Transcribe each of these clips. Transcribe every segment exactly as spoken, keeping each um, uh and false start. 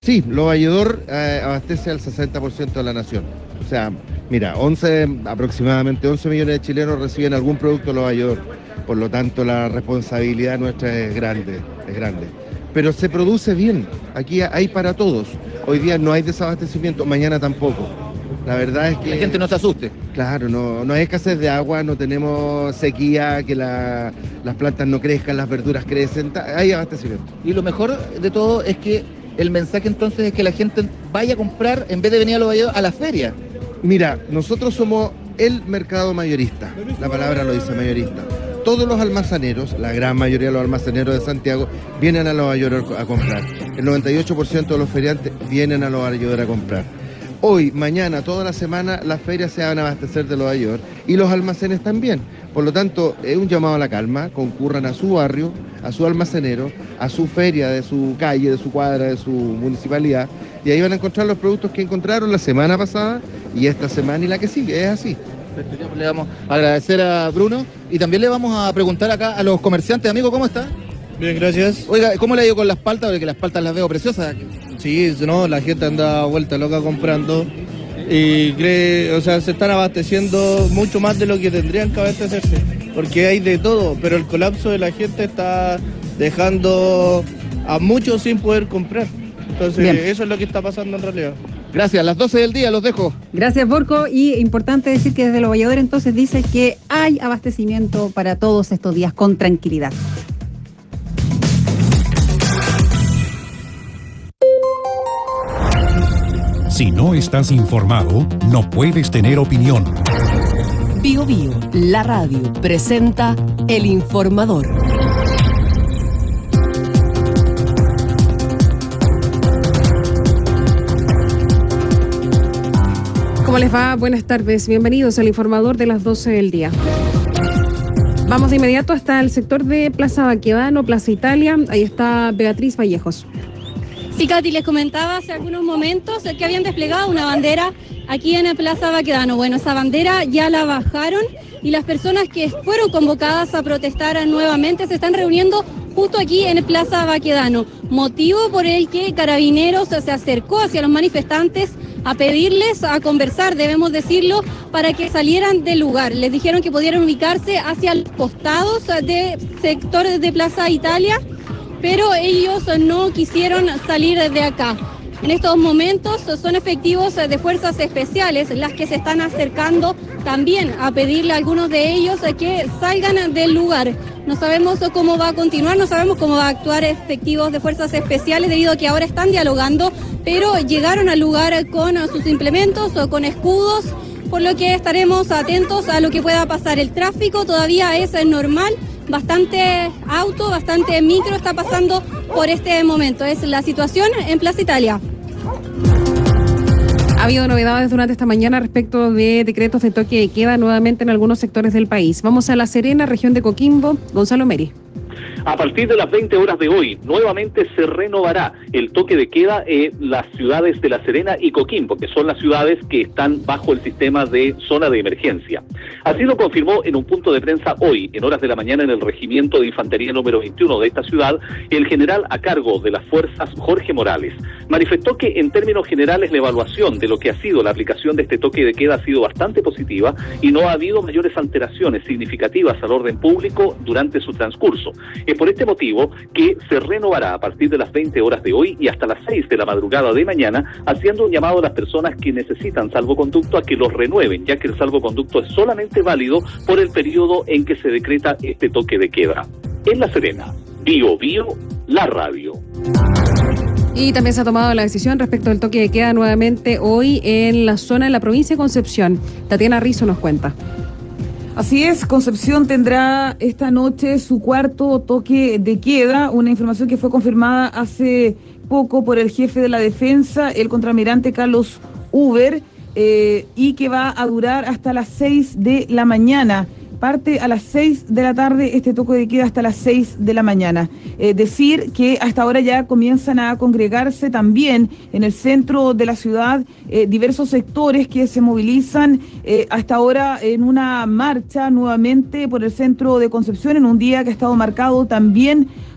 Sí, Lovalledor eh, abastece al sesenta por ciento de la nación. O sea, mira, once, aproximadamente once millones de chilenos reciben algún producto Lovalledor. Por lo tanto, la responsabilidad nuestra es grande, es grande. Pero se produce bien, aquí hay para todos. Hoy día no hay desabastecimiento, mañana tampoco. La verdad es que... La gente no se asuste. Claro, no, no hay escasez de agua, no tenemos sequía, que la, las plantas no crezcan, las verduras crecen, hay abastecimiento. Y lo mejor de todo es que el mensaje entonces es que la gente vaya a comprar en vez de venir a Lovalledor a la feria. Mira, nosotros somos el mercado mayorista, la palabra lo dice, mayorista. Todos los almaceneros, la gran mayoría de los almaceneros de Santiago, vienen a Lovalledor a comprar. El noventa y ocho por ciento de los feriantes vienen a Lovalledor a comprar. Hoy, mañana, toda la semana, las ferias se van a abastecer de Lovalledor y los almacenes también. Por lo tanto, es un llamado a la calma, concurran a su barrio, a su almacenero, a su feria de su calle, de su cuadra, de su municipalidad, y ahí van a encontrar los productos que encontraron la semana pasada y esta semana y la que sigue, es así. Le vamos a agradecer a Bruno y también le vamos a preguntar acá a los comerciantes. Amigo, ¿cómo está? Bien, gracias. Oiga, ¿cómo le ha ido con las paltas? Porque las paltas las veo preciosas. Sí, no, la gente anda vuelta loca comprando y cree, o sea, se están abasteciendo mucho más de lo que tendrían que abastecerse, porque hay de todo, pero el colapso de la gente está dejando a muchos sin poder comprar. Entonces, bien, eso es lo que está pasando en realidad. Gracias, a las doce del día los dejo. Gracias, Borco. Y importante decir que desde Lovalledor entonces dice que hay abastecimiento para todos estos días con tranquilidad. Si no estás informado, no puedes tener opinión. Bio Bio, la radio, presenta El Informador. ¿Cómo les va? Buenas tardes. Bienvenidos al Informador de las doce del día. Vamos de inmediato hasta el sector de Plaza Baquedano, Plaza Italia. Ahí está Beatriz Vallejos. Sí, Katy, les comentaba hace algunos momentos que habían desplegado una bandera aquí en el Plaza Baquedano. Bueno, esa bandera ya la bajaron y las personas que fueron convocadas a protestar nuevamente se están reuniendo justo aquí en el Plaza Baquedano, motivo por el que Carabineros se acercó hacia los manifestantes a pedirles a conversar, debemos decirlo, para que salieran del lugar. Les dijeron que pudieran ubicarse hacia los costados de sectores de Plaza Italia, pero ellos no quisieron salir de acá. En estos momentos son efectivos de fuerzas especiales las que se están acercando también a pedirle a algunos de ellos que salgan del lugar. No sabemos cómo va a continuar, no sabemos cómo va a actuar efectivos de fuerzas especiales debido a que ahora están dialogando, pero llegaron al lugar con sus implementos o con escudos, por lo que estaremos atentos a lo que pueda pasar. El tráfico todavía es normal. Bastante auto, bastante micro está pasando por este momento. Es la situación en Plaza Italia. Ha habido novedades durante esta mañana respecto de decretos de toque de queda nuevamente en algunos sectores del país. Vamos a La Serena, región de Coquimbo. Gonzalo Meri. A partir de las veinte horas de hoy, nuevamente se renovará el toque de queda en las ciudades de La Serena y Coquimbo, que son las ciudades que están bajo el sistema de zona de emergencia. Así lo confirmó en un punto de prensa hoy, en horas de la mañana, en el Regimiento de Infantería número veintiuno de esta ciudad, el general a cargo de las fuerzas, Jorge Morales. Manifestó que en términos generales la evaluación de lo que ha sido la aplicación de este toque de queda ha sido bastante positiva y no ha habido mayores alteraciones significativas al orden público durante su transcurso. Es por este motivo que se renovará a partir de las veinte horas de hoy y hasta las seis de la madrugada de mañana, haciendo un llamado a las personas que necesitan salvoconducto a que los renueven, ya que el salvoconducto es solamente válido por el periodo en que se decreta este toque de queda. En La Serena, Bio Bio, la radio. Y también se ha tomado la decisión respecto al toque de queda nuevamente hoy en la zona de la provincia de Concepción. Tatiana Rizzo nos cuenta. Así es, Concepción tendrá esta noche su cuarto toque de queda, una información que fue confirmada hace poco por el jefe de la defensa, el contraalmirante Carlos Uber, eh, y que va a durar hasta las seis de la mañana. Parte a las seis de la tarde, este toque de queda hasta las seis de la mañana. Eh, decir que hasta ahora ya comienzan a congregarse también en el centro de la ciudad eh, diversos sectores que se movilizan eh, hasta ahora en una marcha nuevamente por el centro de Concepción, en un día que ha estado marcado también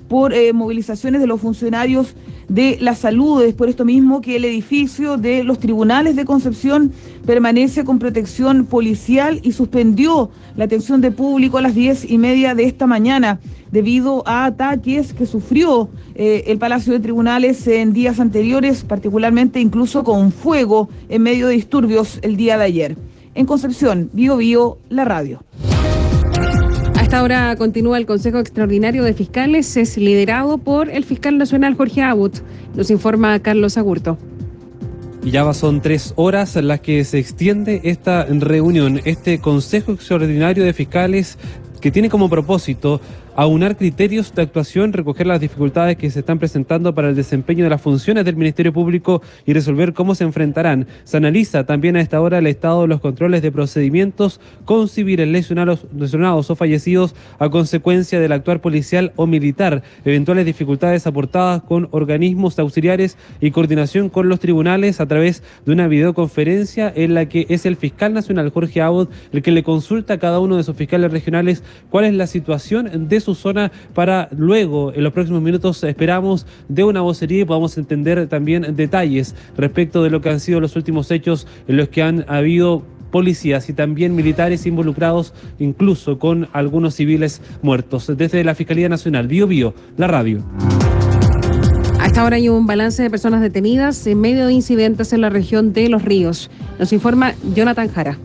por eh, movilizaciones de los funcionarios de la salud. Es por esto mismo que el edificio de los tribunales de Concepción permanece con protección policial y suspendió la atención de público a las diez y media de esta mañana debido a ataques que sufrió eh, el Palacio de Tribunales en días anteriores, particularmente incluso con fuego en medio de disturbios el día de ayer. En Concepción, Bío Bío, la radio. A esta hora continúa el Consejo Extraordinario de Fiscales, es liderado por el fiscal nacional Jorge Abut. Nos informa Carlos Agurto. Y ya son tres horas en las que se extiende esta reunión, este Consejo Extraordinario de Fiscales, que tiene como propósito aunar criterios de actuación, recoger las dificultades que se están presentando para el desempeño de las funciones del Ministerio Público y resolver cómo se enfrentarán. Se analiza también a esta hora el estado de los controles de procedimientos con civiles lesionados, lesionados o fallecidos a consecuencia del actuar policial o militar, eventuales dificultades aportadas con organismos auxiliares y coordinación con los tribunales a través de una videoconferencia en la que es el fiscal nacional Jorge Abot el que le consulta a cada uno de sus fiscales regionales cuál es la situación de su zona para luego, en los próximos minutos, esperamos de una vocería y podamos entender también detalles respecto de lo que han sido los últimos hechos en los que han habido policías y también militares involucrados, incluso con algunos civiles muertos. Desde la Fiscalía Nacional, Bío Bío, la radio. A esta hora hay un balance de personas detenidas en medio de incidentes en la región de Los Ríos. Nos informa Jonathan Jara.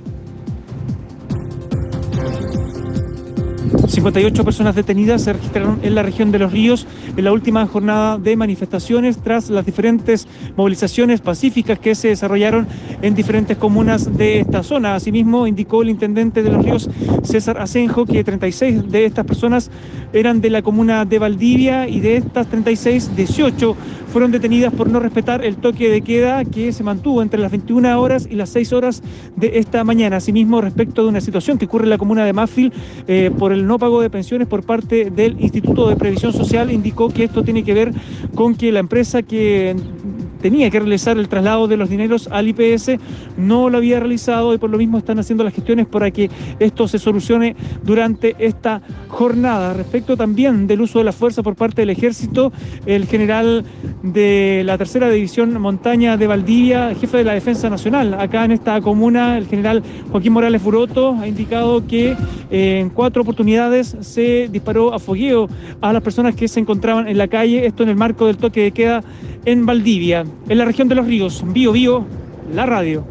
cincuenta y ocho personas detenidas se registraron en la región de Los Ríos en la última jornada de manifestaciones tras las diferentes movilizaciones pacíficas que se desarrollaron en diferentes comunas de esta zona. Asimismo, indicó el intendente de Los Ríos, César Asenjo, que treinta y seis de estas personas eran de la comuna de Valdivia y de estas treinta y seis, dieciocho fueron detenidas por no respetar el toque de queda que se mantuvo entre las veintiuna horas y las seis horas de esta mañana. Asimismo, respecto de una situación que ocurre en la comuna de Mafil eh, por el no pago de pensiones por parte del Instituto de Previsión Social, indicó que esto tiene que ver con que la empresa que tenía que realizar el traslado de los dineros al I P S no lo había realizado y por lo mismo están haciendo las gestiones para que esto se solucione durante esta jornada. Respecto también del uso de la fuerza por parte del Ejército, el general de la tercera división montaña de Valdivia, jefe de la Defensa Nacional acá en esta comuna, el general Joaquín Morales Buroto, ha indicado que eh, en cuatro oportunidades se disparó a fogueo a las personas que se encontraban en la calle, esto en el marco del toque de queda en Valdivia. En la región de Los Ríos, Bío Bío, la radio.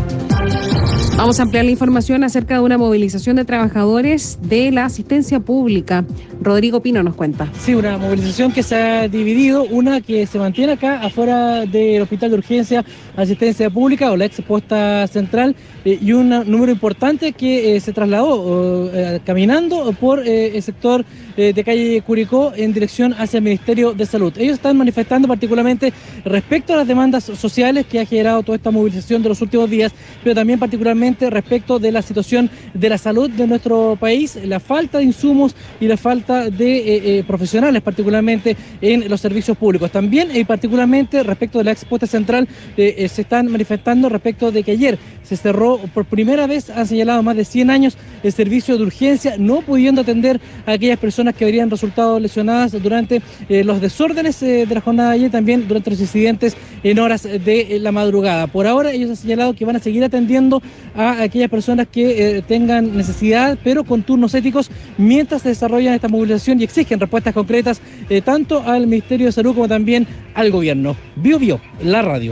Vamos a ampliar la información acerca de una movilización de trabajadores de la asistencia pública. Rodrigo Pino nos cuenta. Sí, una movilización que se ha dividido, una que se mantiene acá afuera del Hospital de Urgencia Asistencia Pública o la ex posta central eh, y un número importante que eh, se trasladó eh, caminando por eh, el sector eh, de calle Curicó en dirección hacia el Ministerio de Salud. Ellos están manifestando particularmente respecto a las demandas sociales que ha generado toda esta movilización de los últimos días, pero también particularmente respecto de la situación de la salud de nuestro país, la falta de insumos y la falta de eh, eh, profesionales, particularmente en los servicios públicos. También, y eh, particularmente respecto de la expuesta central, eh, eh, se están manifestando respecto de que ayer se cerró por primera vez, han señalado más de cien años, el servicio de urgencia, no pudiendo atender a aquellas personas que habrían resultado lesionadas durante eh, los desórdenes eh, de la jornada de ayer, también durante los incidentes en horas de eh, la madrugada. Por ahora ellos han señalado que van a seguir atendiendo a aquellas personas que eh, tengan necesidad, pero con turnos éticos, mientras se desarrollan esta movilización y exigen respuestas concretas eh, tanto al Ministerio de Salud como también al gobierno. Bío Bío, la radio.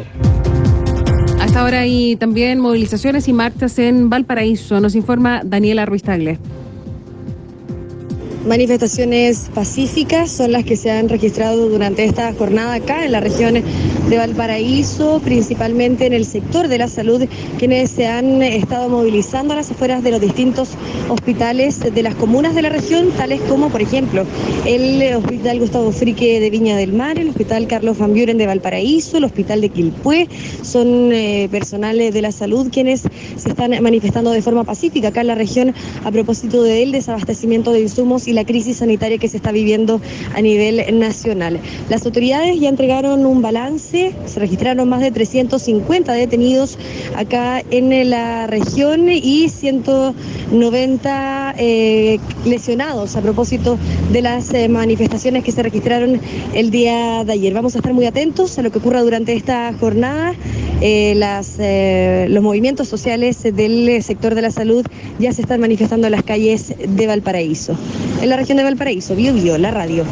Hasta ahora hay también movilizaciones y marchas en Valparaíso, nos informa Daniela Ruiz Tagle. Manifestaciones pacíficas son las que se han registrado durante esta jornada acá en la región de Valparaíso, principalmente en el sector de la salud, quienes se han estado movilizando a las afueras de los distintos hospitales de las comunas de la región, tales como, por ejemplo, el Hospital Gustavo Frique de Viña del Mar, el Hospital Carlos Van Buren de Valparaíso, el Hospital de Quilpué. Son eh, personales de la salud quienes se están manifestando de forma pacífica acá en la región a propósito del desabastecimiento de insumos y la crisis sanitaria que se está viviendo a nivel nacional. Las autoridades ya entregaron un balance, se registraron más de trescientos cincuenta detenidos acá en la región y ciento noventa eh, lesionados a propósito de las eh, manifestaciones que se registraron el día de ayer. Vamos a estar muy atentos a lo que ocurra durante esta jornada. Eh, las, eh, los movimientos sociales del sector de la salud ya se están manifestando en las calles de Valparaíso. En la región de Valparaíso, Bio Bio, la radio.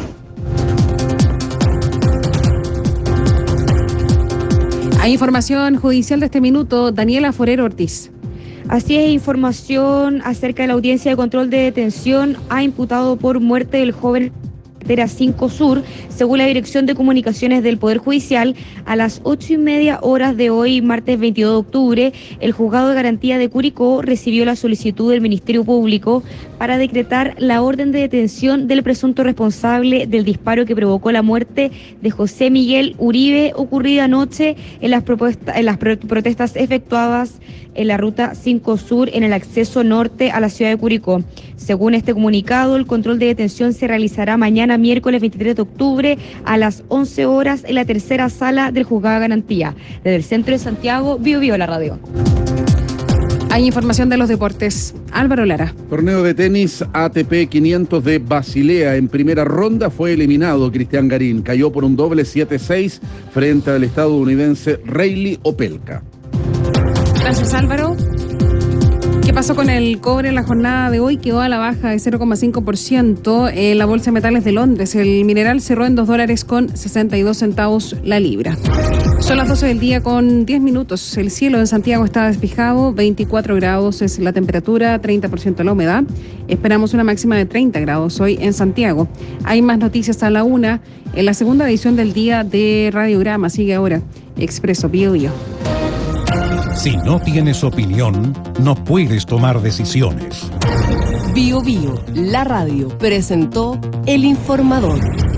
Hay información judicial de este minuto, Daniela Forero Ortiz. Así es, información acerca de la audiencia de control de detención. Ha imputado por muerte del joven carretera cinco Sur, según la Dirección de Comunicaciones del Poder Judicial, a las ocho y media horas de hoy, martes veintidós de octubre, el Juzgado de Garantía de Curicó recibió la solicitud del Ministerio Público para decretar la orden de detención del presunto responsable del disparo que provocó la muerte de José Miguel Uribe, ocurrida anoche en las, propuestas, en las protestas efectuadas en la ruta cinco Sur en el acceso norte a la ciudad de Curicó. Según este comunicado, el control de detención se realizará mañana miércoles veintitrés de octubre a las once horas en la tercera sala del Juzgado de Garantía. Desde el centro de Santiago, Bio Bio, la radio. Hay información de los deportes. Álvaro Lara. Torneo de tenis A T P quinientos de Basilea. En primera ronda fue eliminado Cristian Garín. Cayó por un doble siete seis frente al estadounidense Reilly Opelka. Gracias, Álvaro. ¿Qué pasó con el cobre en la jornada de hoy? Quedó a la baja de cero coma cinco por ciento en la Bolsa de Metales de Londres. El mineral cerró en dos dólares con sesenta y dos centavos la libra. Son las doce del día con diez minutos. El cielo en Santiago está despejado, veinticuatro grados es la temperatura, treinta por ciento la humedad. Esperamos una máxima de treinta grados hoy en Santiago. Hay más noticias a la una. En la segunda edición del día de Radiograma sigue ahora Expreso Bio Bio. Si no tienes opinión, no puedes tomar decisiones. Bio Bio, la radio, presentó El Informador.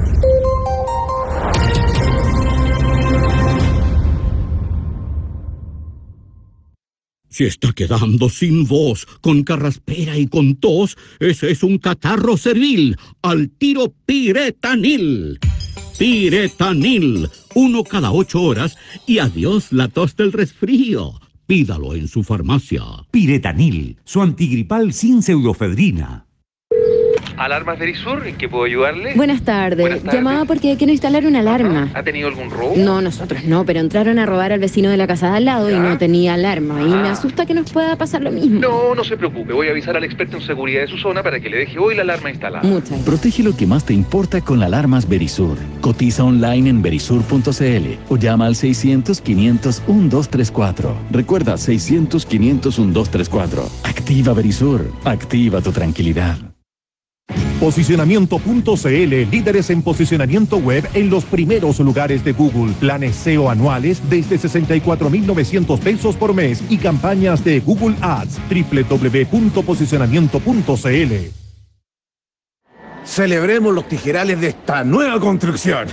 Se está quedando sin voz, con carraspera y con tos. Ese es un catarro servil. Al tiro Piretanil. Piretanil. Uno cada ocho horas y adiós la tos del resfrío. Pídalo en su farmacia. Piretanil, su antigripal sin pseudoefedrina. ¿Alarmas Verisur? ¿En qué puedo ayudarle? Buenas tardes. Buenas tardes. Llamaba porque quiero instalar una alarma. ¿Ha tenido algún robo? No, nosotros no, pero entraron a robar al vecino de la casa de al lado ¿Ya? y no tenía alarma. Y ah. me asusta que nos pueda pasar lo mismo. No, no se preocupe. Voy a avisar al experto en seguridad de su zona para que le deje hoy la alarma instalada. Muchas gracias. Protege lo que más te importa con alarmas Verisur. Cotiza online en verisur punto c l o llama al seiscientos, quinientos, doce treinta y cuatro. Recuerda, seiscientos, quinientos, doce treinta y cuatro. Activa Verisur. Activa tu tranquilidad. Posicionamiento punto c l, líderes en posicionamiento web en los primeros lugares de Google. Planes S E O anuales desde sesenta y cuatro mil novecientos pesos por mes y campañas de Google Ads. doble u doble u doble u punto posicionamiento punto c l. Celebremos los tijerales de esta nueva construcción.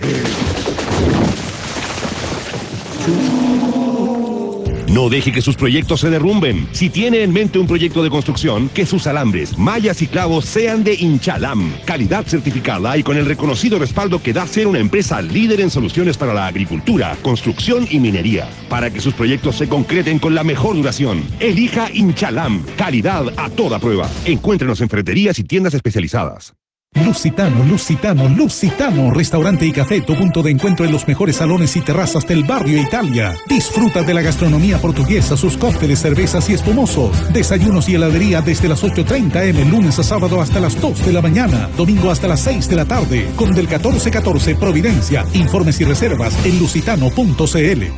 No deje que sus proyectos se derrumben. Si tiene en mente un proyecto de construcción, que sus alambres, mallas y clavos sean de Inchalam. Calidad certificada y con el reconocido respaldo que da ser una empresa líder en soluciones para la agricultura, construcción y minería. Para que sus proyectos se concreten con la mejor duración, elija Inchalam. Calidad a toda prueba. Encuéntrenos en ferreterías y tiendas especializadas. Lusitano, Lusitano, Lusitano, restaurante y café, tu punto de encuentro en los mejores salones y terrazas del barrio Italia. Disfruta de la gastronomía portuguesa, sus cócteles, cervezas y espumosos. Desayunos y heladería desde las ocho treinta eme, lunes a sábado hasta las dos de la mañana, domingo hasta las seis de la tarde, con del catorce catorce Providencia. Informes y reservas en lusitano punto c l.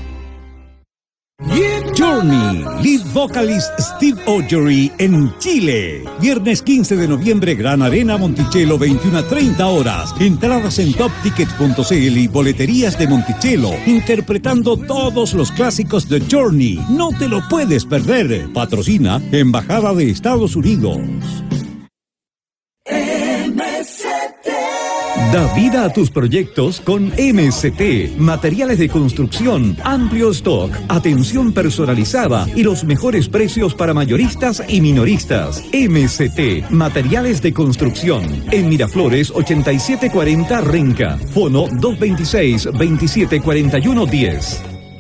Journey, lead vocalist Steve Autry en Chile. Viernes quince de noviembre, Gran Arena Monticello, veintiuna a treinta horas. Entradas en top ticket punto c l y boleterías de Monticello, interpretando todos los clásicos de Journey. No te lo puedes perder. Patrocina Embajada de Estados Unidos. Da vida a tus proyectos con M C T. Materiales de construcción, amplio stock, atención personalizada y los mejores precios para mayoristas y minoristas. M C T, materiales de construcción. En Miraflores ochenta y siete cuarenta Renca. Fono dos veintiséis, veintisiete cuarenta y uno diez.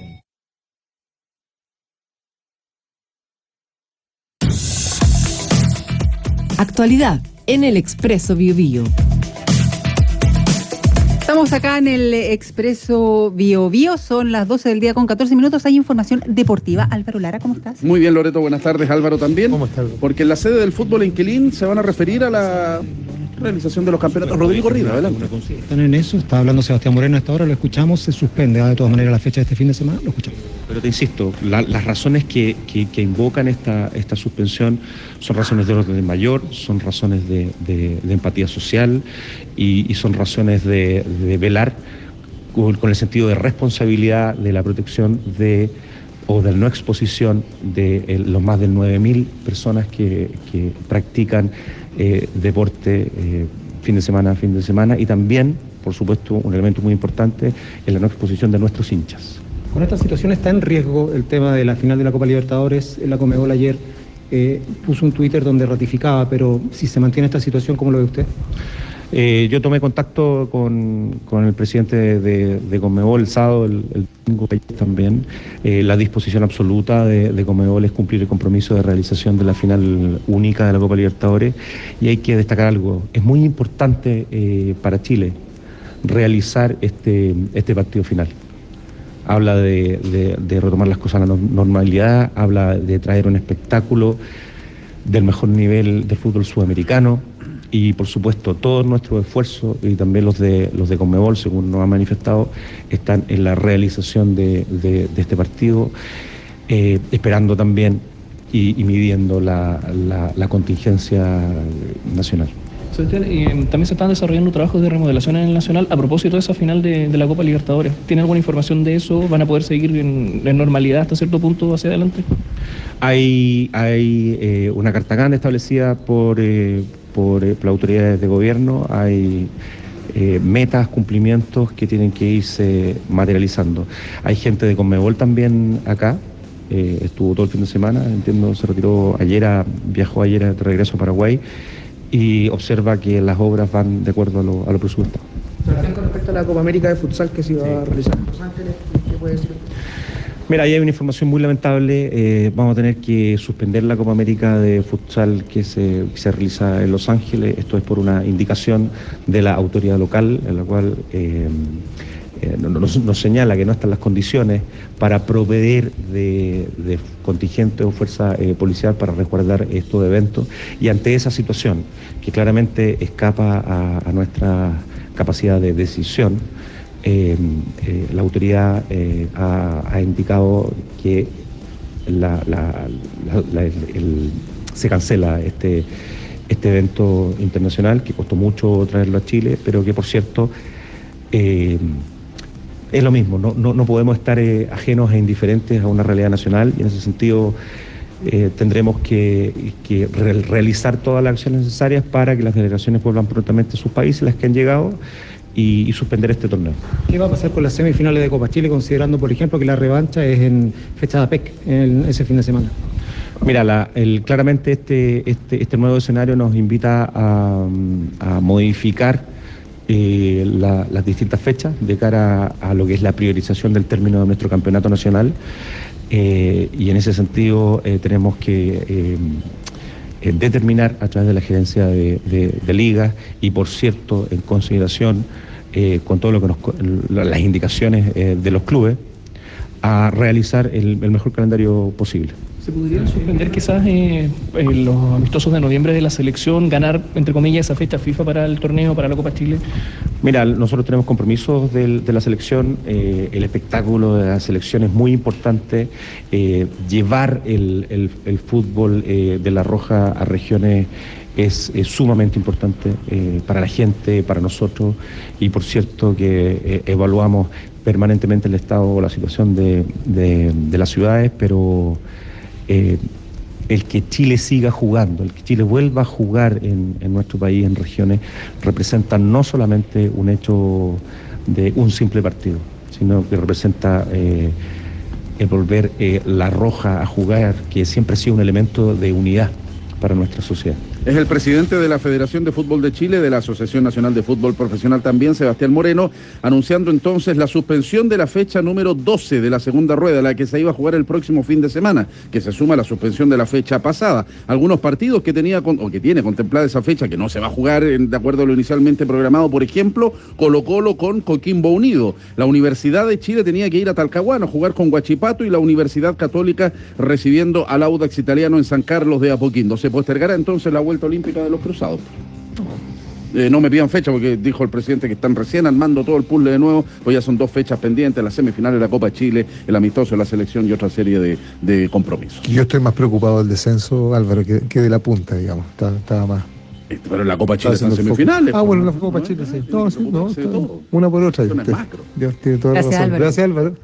Actualidad en el Expreso Biobío. Estamos acá en el Expreso Bio Bio, son las doce del día con catorce minutos, hay información deportiva. Álvaro Lara, ¿cómo estás? Muy bien, Loreto, buenas tardes. Álvaro también. ¿Cómo estás? Porque en la sede del fútbol en Quilín se van a referir a la realización de los campeonatos. Rodrigo Rivas, adelante. Están en eso, está hablando Sebastián Moreno a esta hora, lo escuchamos, se suspende ¿eh? de todas maneras la fecha de este fin de semana, lo escuchamos. Pero te insisto, la, las razones que, que, que invocan esta, esta suspensión son razones de orden mayor, son razones de, de, de empatía social y, y son razones de, de velar con, con el sentido de responsabilidad de la protección de o de la no exposición de el, los más de nueve mil personas que, que practican eh, deporte eh, fin de semana a fin de semana y también, por supuesto, un elemento muy importante es la no exposición de nuestros hinchas. Con esta situación está en riesgo el tema de la final de la Copa Libertadores. La Conmebol ayer eh, puso un Twitter donde ratificaba, pero si se mantiene esta situación, ¿cómo lo ve usted? Eh, yo tomé contacto con, con el presidente de, de, de Conmebol el sábado, el, el domingo también. Eh, la disposición absoluta de, de Conmebol es cumplir el compromiso de realización de la final única de la Copa Libertadores. Y hay que destacar algo, es muy importante eh, para Chile realizar este, este partido final. Habla de, de, de retomar las cosas a la normalidad, habla de traer un espectáculo del mejor nivel del fútbol sudamericano y por supuesto todos nuestros esfuerzos y también los de los de Conmebol, según nos han manifestado, están en la realización de, de, de este partido, eh, esperando también y, y midiendo la, la, la contingencia nacional. También se están desarrollando trabajos de remodelación en el Nacional a propósito de esa final de, de la Copa Libertadores. ¿Tiene alguna información de eso? ¿Van a poder seguir en, en normalidad hasta cierto punto hacia adelante? Hay, hay eh, una carta grande establecida por, eh, por, eh, por las autoridades de gobierno, hay eh, metas, cumplimientos que tienen que irse materializando. Hay gente de Conmebol también acá. Eh, estuvo todo el fin de semana, entiendo, se retiró ayer, a, viajó ayer de regreso a Paraguay y observa que las obras van de acuerdo a lo, a lo presupuestado. Con respecto a la Copa América de futsal que se iba a realizar en Los Ángeles, ¿qué puede decir? Mira, ahí hay una información muy lamentable. Eh, vamos a tener que suspender la Copa América de futsal que se, que se realiza en Los Ángeles. Esto es por una indicación de la autoridad local, en la cual eh, eh, nos, nos señala que no están las condiciones para proveer de, de contingente o fuerza eh, policial para resguardar estos eventos. Y ante esa situación, que claramente escapa a, a nuestra capacidad de decisión, Eh, eh, la autoridad eh, ha, ha indicado que la, la, la, la, el, el, se cancela este, este evento internacional que costó mucho traerlo a Chile, pero que por cierto eh, es lo mismo, no, no, no podemos estar eh, ajenos e indiferentes a una realidad nacional y en ese sentido eh, tendremos que, que re realizar todas las acciones necesarias para que las delegaciones vuelvan prontamente a sus países, las que han llegado, Y, y suspender este torneo. ¿Qué va a pasar con las semifinales de Copa Chile, considerando, por ejemplo, que la revancha es en fecha de A P E C, en ese fin de semana? Mira, la, el, claramente este, este, este nuevo escenario nos invita a, a modificar eh, la, las distintas fechas de cara a, a lo que es la priorización del término de nuestro campeonato nacional eh, y en ese sentido eh, tenemos que eh, determinar a través de la gerencia de, de, de ligas y por cierto en consideración eh, con todo lo que nos, las indicaciones eh, de los clubes a realizar el, el mejor calendario posible. ¿Se podrían suspender quizás eh, eh, los amistosos de noviembre de la selección, ganar entre comillas esa fecha FIFA para el torneo, para la Copa Chile? Mira, nosotros tenemos compromisos del, de la selección, eh, el espectáculo de la selección es muy importante, eh, llevar el, el, el fútbol eh, de La Roja a regiones es, es sumamente importante eh, para la gente, para nosotros y por cierto que eh, evaluamos permanentemente el estado o la situación de, de, de las ciudades, pero eh, el que Chile siga jugando, el que Chile vuelva a jugar en, en nuestro país, en regiones, representa no solamente un hecho de un simple partido, sino que representa eh, el volver eh, la Roja a jugar, que siempre ha sido un elemento de unidad para nuestra sociedad. Es el presidente de la Federación de Fútbol de Chile, de la Asociación Nacional de Fútbol Profesional también, Sebastián Moreno, anunciando entonces la suspensión de la fecha número doce de la segunda rueda, la que se iba a jugar el próximo fin de semana, que se suma a la suspensión de la fecha pasada. Algunos partidos que tenía o que tiene contemplada esa fecha, que no se va a jugar de acuerdo a lo inicialmente programado, por ejemplo, Colo-Colo con Coquimbo Unido. La Universidad de Chile tenía que ir a Talcahuano a jugar con Huachipato y la Universidad Católica recibiendo al Audax Italiano en San Carlos de Apoquindo. Se postergará entonces la vuelta olímpica de los cruzados. Eh, no me pidan fecha porque dijo el presidente que están recién armando todo el puzzle de nuevo, pues ya son dos fechas pendientes, las semifinales de la Copa Chile, el amistoso de la selección y otra serie de, de compromisos. Yo estoy más preocupado del descenso, Álvaro, que, que de la punta, digamos. Estaba, estaba más. Pero en la Copa Chile están semifinales. Ah, bueno, en la Copa Chile sí. No, sí, no, no, una por otra. Dios tiene toda la Gracias, razón. Álvaro. Gracias, Álvaro.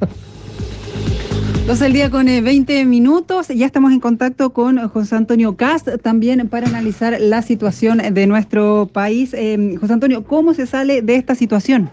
doce del día con eh, veinte minutos. Ya estamos en contacto con José Antonio Cast también para analizar la situación de nuestro país. Eh, José Antonio, ¿cómo se sale de esta situación?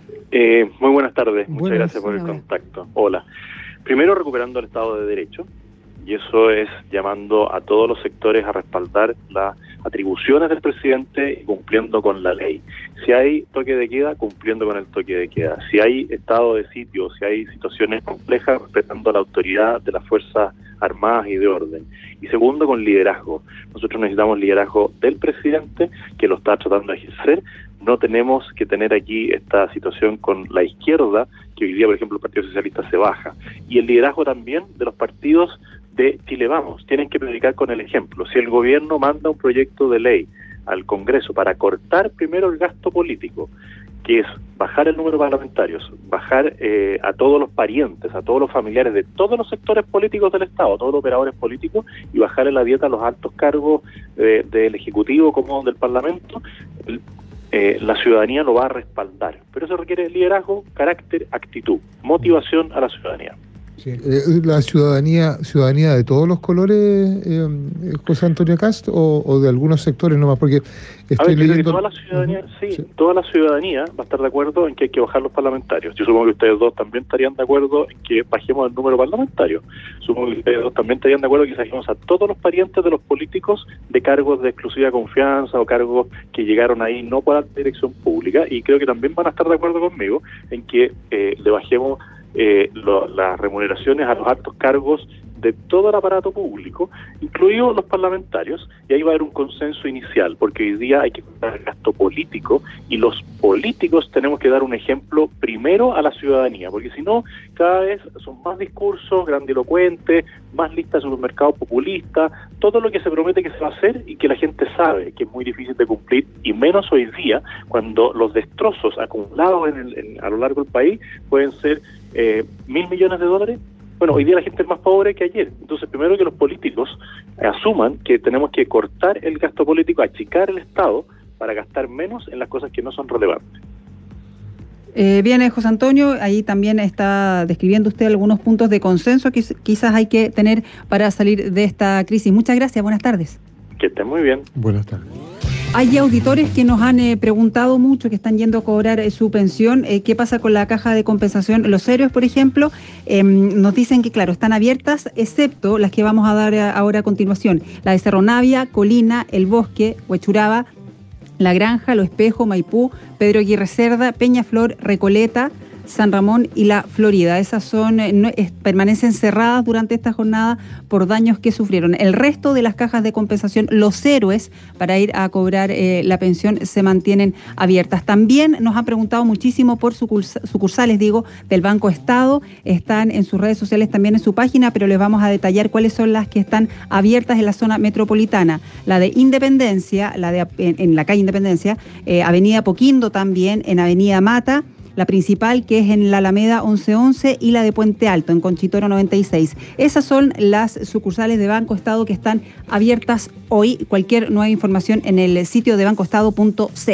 Eh, muy buenas tardes. Buenas, Muchas gracias por el hola. contacto. Hola. Primero, recuperando el Estado de Derecho, y eso es llamando a todos los sectores a respaldar las atribuciones del presidente y cumpliendo con la ley. Si hay toque de queda, cumpliendo con el toque de queda. Si hay estado de sitio, si hay situaciones complejas, respetando la autoridad de las Fuerzas Armadas y de orden. Y segundo, con liderazgo. Nosotros necesitamos liderazgo del presidente, que lo está tratando de ejercer. No tenemos que tener aquí esta situación con la izquierda, que hoy día, por ejemplo, el Partido Socialista se baja. Y el liderazgo también de los partidos de Chile Vamos. Tienen que predicar con el ejemplo. Si el gobierno manda un proyecto de ley al Congreso para cortar primero el gasto político, que es bajar el número de parlamentarios, bajar eh, a todos los parientes, a todos los familiares de todos los sectores políticos del Estado, a todos los operadores políticos, y bajarle la dieta a los altos cargos eh, del Ejecutivo como del Parlamento, el, eh, la ciudadanía lo va a respaldar. Pero eso requiere liderazgo, carácter, actitud, motivación a la ciudadanía. Sí. Eh, ¿La ciudadanía ciudadanía de todos los colores, eh, José Antonio Cast, o, o de algunos sectores nomás? Porque estoy a ver, leyendo... que toda la ciudadanía, sí, sí, toda la ciudadanía va a estar de acuerdo en que hay que bajar los parlamentarios. Yo supongo que ustedes dos también estarían de acuerdo en que bajemos el número parlamentario. Supongo que ustedes dos también estarían de acuerdo en que saquemos a todos los parientes de los políticos de cargos de exclusiva confianza o cargos que llegaron ahí no por la dirección pública, y creo que también van a estar de acuerdo conmigo en que eh, le bajemos Eh, lo, las remuneraciones a los altos cargos de todo el aparato público, incluidos los parlamentarios, y ahí va a haber un consenso inicial, porque hoy día hay que contar el gasto político, y los políticos tenemos que dar un ejemplo primero a la ciudadanía, porque si no, cada vez son más discursos grandilocuentes, más listas de supermercados populistas, todo lo que se promete que se va a hacer y que la gente sabe que es muy difícil de cumplir, y menos hoy día, cuando los destrozos acumulados en el, en, a lo largo del país pueden ser eh, mil millones de dólares. Bueno, hoy día la gente es más pobre que ayer. Entonces, primero que los políticos asuman que tenemos que cortar el gasto político, achicar el Estado para gastar menos en las cosas que no son relevantes. Eh, bien, José Antonio, ahí también está describiendo usted algunos puntos de consenso que quizás hay que tener para salir de esta crisis. Muchas gracias, buenas tardes. Que estén muy bien. Buenas tardes. Hay auditores que nos han eh, preguntado mucho, que están yendo a cobrar eh, su pensión. Eh, ¿Qué pasa con la caja de compensación? Los héroes, por ejemplo, eh, nos dicen que, claro, están abiertas, excepto las que vamos a dar a, ahora a continuación. La de Cerro Navia, Colina, El Bosque, Huechuraba, La Granja, Lo Espejo, Maipú, Pedro Aguirre Cerda, Peñaflor, Recoleta, San Ramón y La Florida. Esas son no, es, permanecen cerradas durante esta jornada por daños que sufrieron. El resto de las cajas de compensación, los héroes, para ir a cobrar eh, la pensión, se mantienen abiertas. También nos han preguntado muchísimo por sucursales, digo, del Banco Estado. Están en sus redes sociales, también en su página, pero les vamos a detallar cuáles son las que están abiertas en la zona metropolitana. La de Independencia, la de en, en la calle Independencia, eh, Avenida Poquindo también, en Avenida Mata, la principal, que es en la Alameda once once, y la de Puente Alto, en Conchitoro noventa y seis. Esas son las sucursales de Banco Estado que están abiertas hoy. Cualquier nueva información en el sitio de bancoestado punto c l.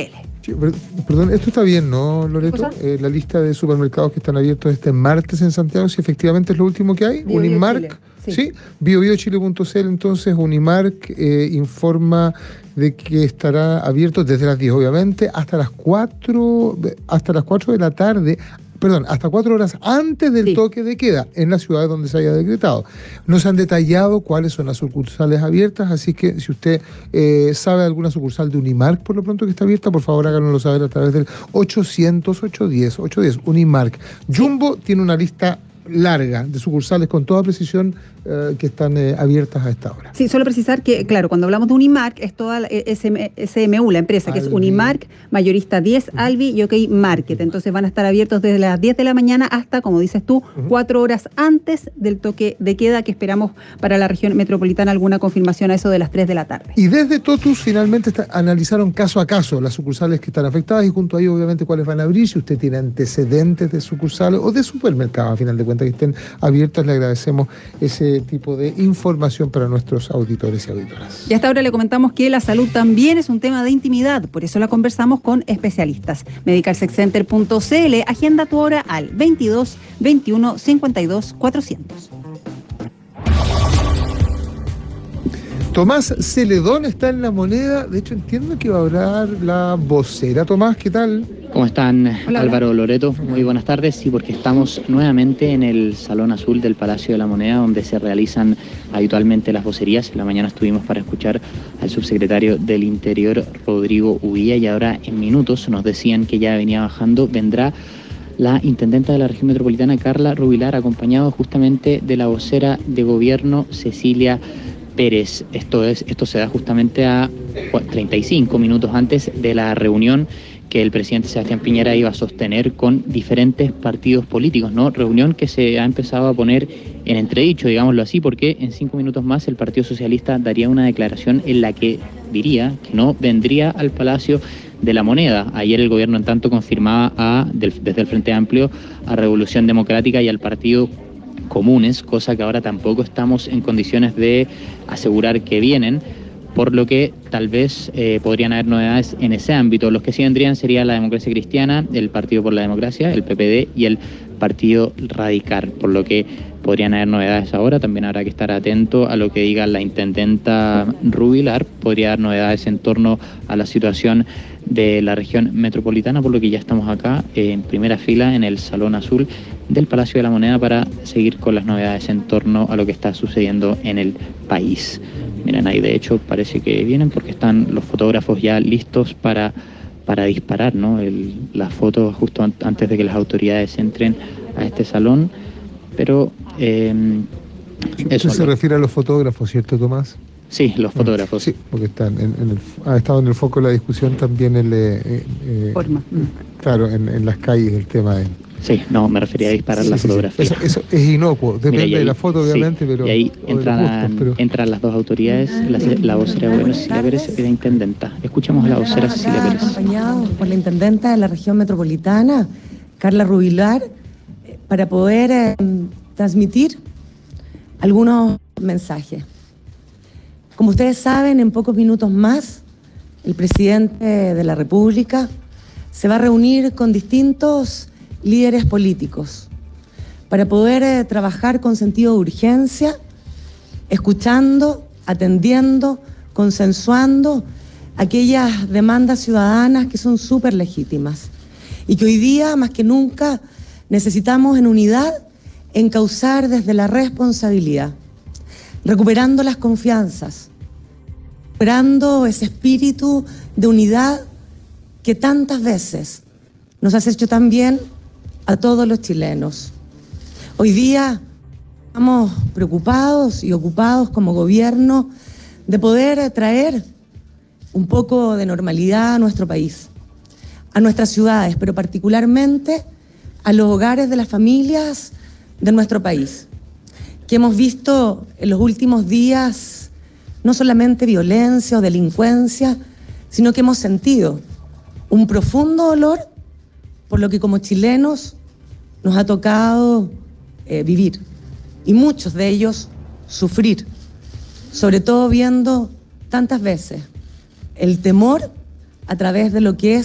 Sí, perdón, esto está bien, ¿no, Loreto? Eh, la lista de supermercados que están abiertos este martes en Santiago, si efectivamente es lo último que hay. Bio Unimark, Bio sí, sí. bio bio chile punto c l, entonces Unimark eh, informa de que estará abierto desde las diez, obviamente, hasta las cuatro, hasta las cuatro de la tarde. Perdón, hasta cuatro horas antes del sí. toque de queda en la ciudad donde se haya decretado. Nos han detallado cuáles son las sucursales abiertas, así que si usted eh, sabe alguna sucursal de Unimark por lo pronto que está abierta, por favor háganoslo saber a través del ochocientos, ochocientos diez, ochocientos diez, Unimark. Jumbo sí. tiene una lista larga de sucursales con toda precisión eh, que están eh, abiertas a esta hora. Sí, solo precisar que, claro, cuando hablamos de Unimark es toda la S M U, la empresa, que Albi. Es Unimark, Mayorista diez, uh-huh. Albi y OK Market. Entonces van a estar abiertos desde las diez de la mañana hasta, como dices tú, uh-huh. cuatro horas antes del toque de queda, que esperamos para la región metropolitana alguna confirmación a eso de las tres de la tarde. Y desde Totus finalmente está, analizaron caso a caso las sucursales que están afectadas y junto a ello obviamente cuáles van a abrir. Si usted tiene antecedentes de sucursales o de supermercados, a final de cuentas, que estén abiertas, le agradecemos ese tipo de información para nuestros auditores y auditoras. Y hasta ahora le comentamos que la salud también es un tema de intimidad, por eso la conversamos con especialistas. medical sex center punto c l, agenda tu hora al veintidós, veintiuno, cincuenta y dos, cuatrocientos. Tomás Celedón está en La Moneda. De hecho, entiendo que va a hablar la vocera. Tomás, ¿qué tal? ¿Cómo están? Hola, Álvaro, hola. Loreto? Muy buenas tardes. Sí, porque estamos nuevamente en el Salón Azul del Palacio de la Moneda, donde se realizan habitualmente las vocerías. En la mañana estuvimos para escuchar al subsecretario del Interior, Rodrigo Ubilla, y ahora en minutos nos decían que ya venía bajando. Vendrá la intendenta de la región metropolitana, Carla Rubilar, acompañado justamente de la vocera de gobierno, Cecilia Pérez. Esto es, esto se da justamente a treinta y cinco minutos antes de la reunión que el presidente Sebastián Piñera iba a sostener con diferentes partidos políticos, ¿no? Reunión que se ha empezado a poner en entredicho, digámoslo así, porque en cinco minutos más el Partido Socialista daría una declaración en la que diría que no vendría al Palacio de la Moneda. Ayer el gobierno en tanto confirmaba a, del, desde el Frente Amplio a Revolución Democrática y al Partido Comunes, cosa que ahora tampoco estamos en condiciones de asegurar que vienen, por lo que tal vez eh, podrían haber novedades en ese ámbito. Los que sí vendrían sería la Democracia Cristiana, el Partido por la Democracia, el P P D y el Partido Radical, por lo que podrían haber novedades ahora. También habrá que estar atento a lo que diga la intendenta Rubilar. Podría haber novedades en torno a la situación de la región metropolitana, por lo que ya estamos acá eh, en primera fila en el Salón Azul del Palacio de la Moneda para seguir con las novedades en torno a lo que está sucediendo en el país. Miren, ahí de hecho parece que vienen porque están los fotógrafos ya listos para, para disparar, ¿no? El, la foto justo an- antes de que las autoridades entren a este salón, pero eh, eso se refiere a los fotógrafos, ¿cierto, Tomás? Sí, los fotógrafos. Sí, porque están en, en el, ha estado en el foco de la discusión también el eh, eh, forma. Claro, en, en las calles el tema de. Sí, no, me refería a disparar sí, la sí, fotografía. Sí. Eso, eso es inocuo, depende ahí, de la foto, obviamente, sí, pero. Y ahí entran, gustos, pero... entran las dos autoridades, la, la vocera bueno, Cecilia Pérez y la intendenta. Escuchamos a la vocera Cecilia Pérez. Acompañados por la intendenta de la región metropolitana, Carla Rubilar, para poder eh, transmitir algunos mensajes. Como ustedes saben, en pocos minutos más, el presidente de la República se va a reunir con distintos líderes políticos para poder eh, trabajar con sentido de urgencia, escuchando, atendiendo, consensuando aquellas demandas ciudadanas que son súper legítimas y que hoy día, más que nunca, necesitamos en unidad encauzar desde la responsabilidad, recuperando las confianzas, recuperando ese espíritu de unidad que tantas veces nos has hecho tan bien a todos los chilenos. Hoy día estamos preocupados y ocupados como gobierno de poder traer un poco de normalidad a nuestro país, a nuestras ciudades, pero particularmente a los hogares de las familias de nuestro país, que hemos visto en los últimos días no solamente violencia o delincuencia, sino que hemos sentido un profundo dolor por lo que como chilenos nos ha tocado eh, vivir, y muchos de ellos sufrir, sobre todo viendo tantas veces el temor a través de lo que es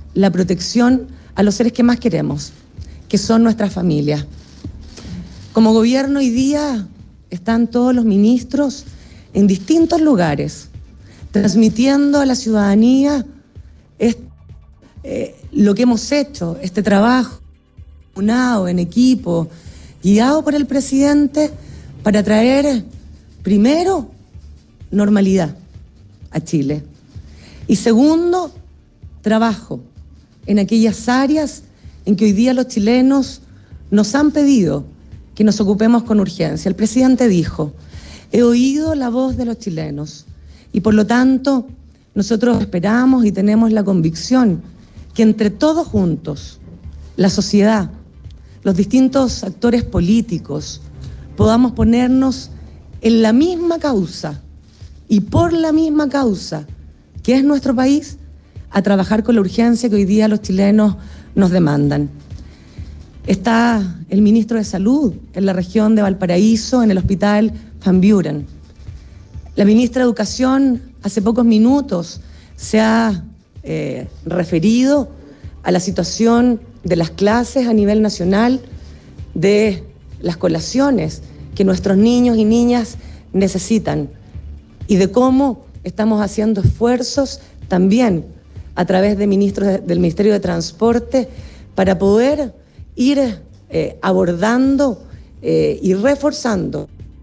la protección a los seres que más queremos, que son nuestras familias. Como gobierno hoy día están todos los ministros en distintos lugares, transmitiendo a la ciudadanía este, eh, lo que hemos hecho, este trabajo unado en equipo, guiado por el presidente, para traer primero normalidad a Chile y segundo, trabajo en aquellas áreas en que hoy día los chilenos nos han pedido que nos ocupemos con urgencia. El presidente dijo: he oído la voz de los chilenos y por lo tanto nosotros esperamos y tenemos la convicción que entre todos juntos, la sociedad, los distintos actores políticos, podamos ponernos en la misma causa y por la misma causa que es nuestro país, a trabajar con la urgencia que hoy día los chilenos nos demandan. Está el ministro de Salud en la región de Valparaíso, en el hospital Van Buren. La ministra de Educación hace pocos minutos se ha eh, referido a la situación de las clases a nivel nacional, de las colaciones que nuestros niños y niñas necesitan y de cómo estamos haciendo esfuerzos también a través de ministros del Ministerio de Transporte para poder ir eh, abordando eh, y reforzando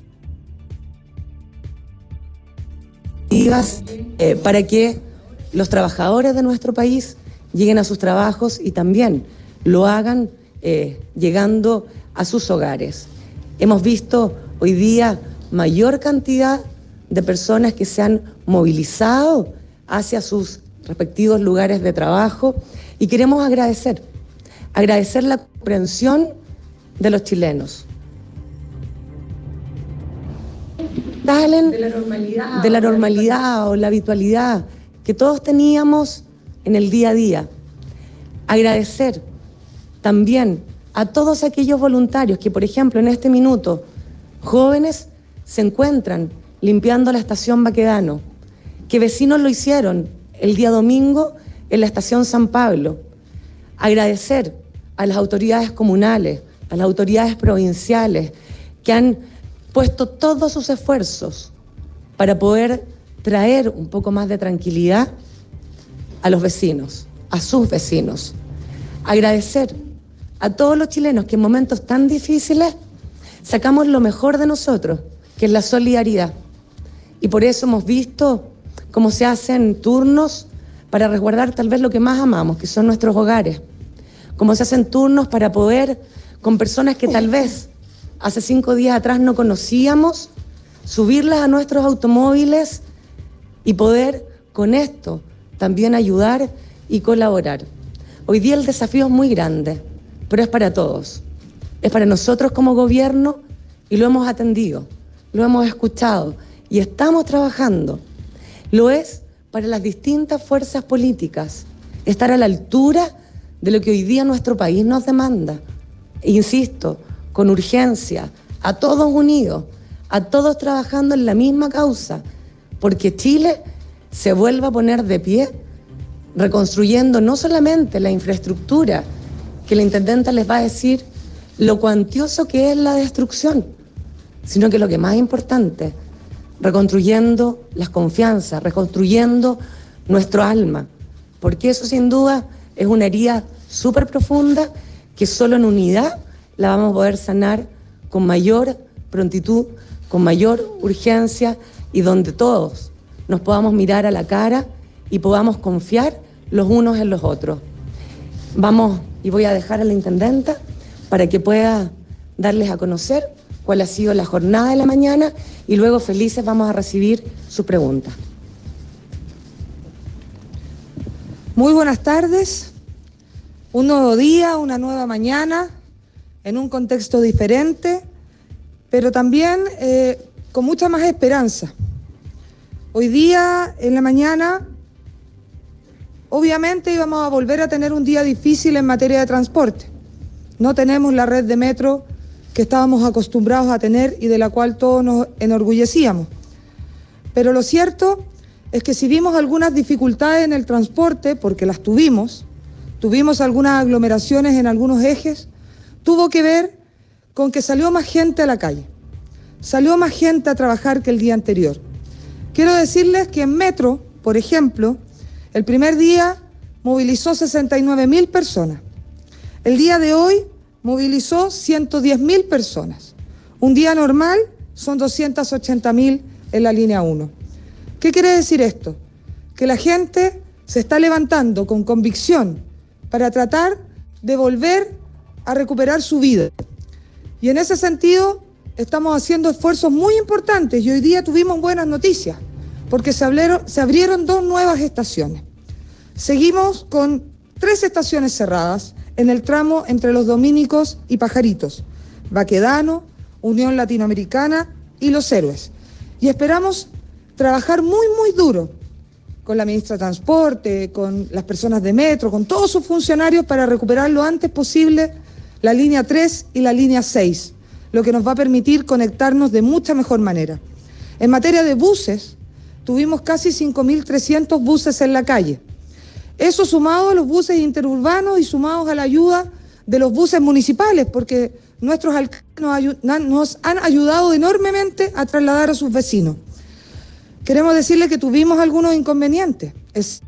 eh, para que los trabajadores de nuestro país lleguen a sus trabajos y también lo hagan eh, llegando a sus hogares. Hemos visto hoy día mayor cantidad de personas que se han movilizado hacia sus respectivos lugares de trabajo y queremos agradecer, agradecer la comprensión de los chilenos. Salen de la normalidad, de la normalidad o la habitualidad que todos teníamos en el día a día. Agradecer también a todos aquellos voluntarios que, por ejemplo, en este minuto, jóvenes se encuentran limpiando la estación Baquedano, que vecinos lo hicieron el día domingo en la estación San Pablo. Agradecer a las autoridades comunales, a las autoridades provinciales, que han puesto todos sus esfuerzos para poder traer un poco más de tranquilidad a los vecinos, a sus vecinos. Agradecer a todos los chilenos que en momentos tan difíciles sacamos lo mejor de nosotros, que es la solidaridad. Y por eso hemos visto cómo se hacen turnos para resguardar tal vez lo que más amamos, que son nuestros hogares. Cómo se hacen turnos para poder, con personas que tal vez hace cinco días atrás no conocíamos, subirlas a nuestros automóviles y poder con esto también ayudar y colaborar. Hoy día el desafío es muy grande, pero es para todos. Es para nosotros como gobierno y lo hemos atendido, lo hemos escuchado y estamos trabajando. Lo es para las distintas fuerzas políticas, estar a la altura de lo que hoy día nuestro país nos demanda. E insisto, con urgencia, a todos unidos, a todos trabajando en la misma causa, porque Chile se vuelva a poner de pie, reconstruyendo no solamente la infraestructura, que la intendenta les va a decir lo cuantioso que es la destrucción, sino que lo que más importante, reconstruyendo las confianzas, reconstruyendo nuestro alma, porque eso sin duda es una herida súper profunda que solo en unidad la vamos a poder sanar con mayor prontitud, con mayor urgencia y donde todos nos podamos mirar a la cara y podamos confiar los unos en los otros. Vamos, y voy a dejar a la intendenta para que pueda darles a conocer cuál ha sido la jornada de la mañana y luego felices vamos a recibir sus preguntas. Muy buenas tardes, un nuevo día, una nueva mañana, en un contexto diferente, pero también eh, con mucha más esperanza. Hoy día, en la mañana, obviamente íbamos a volver a tener un día difícil en materia de transporte. No tenemos la red de metro que estábamos acostumbrados a tener y de la cual todos nos enorgullecíamos. Pero lo cierto es que si vimos algunas dificultades en el transporte, porque las tuvimos, tuvimos algunas aglomeraciones en algunos ejes, tuvo que ver con que salió más gente a la calle, salió más gente a trabajar que el día anterior. Quiero decirles que en Metro, por ejemplo, el primer día movilizó sesenta y nueve mil personas. El día de hoy movilizó ciento diez mil personas. Un día normal son doscientos ochenta mil en la línea uno. ¿Qué quiere decir esto? Que la gente se está levantando con convicción para tratar de volver a recuperar su vida. Y en ese sentido estamos haciendo esfuerzos muy importantes y hoy día tuvimos buenas noticias porque se abrieron, se abrieron dos nuevas estaciones. Seguimos con tres estaciones cerradas en el tramo entre Los Dominicos y Pajaritos, Baquedano, Unión Latinoamericana y Los Héroes. Y esperamos trabajar muy, muy duro con la ministra de Transporte, con las personas de Metro, con todos sus funcionarios para recuperar lo antes posible la línea tres y la línea seis, lo que nos va a permitir conectarnos de mucha mejor manera. En materia de buses, tuvimos casi cinco mil trescientos buses en la calle. Eso sumado a los buses interurbanos y sumados a la ayuda de los buses municipales, porque nuestros alcaldes nos, nos han ayudado enormemente a trasladar a sus vecinos. Queremos decirle que tuvimos algunos inconvenientes. Es...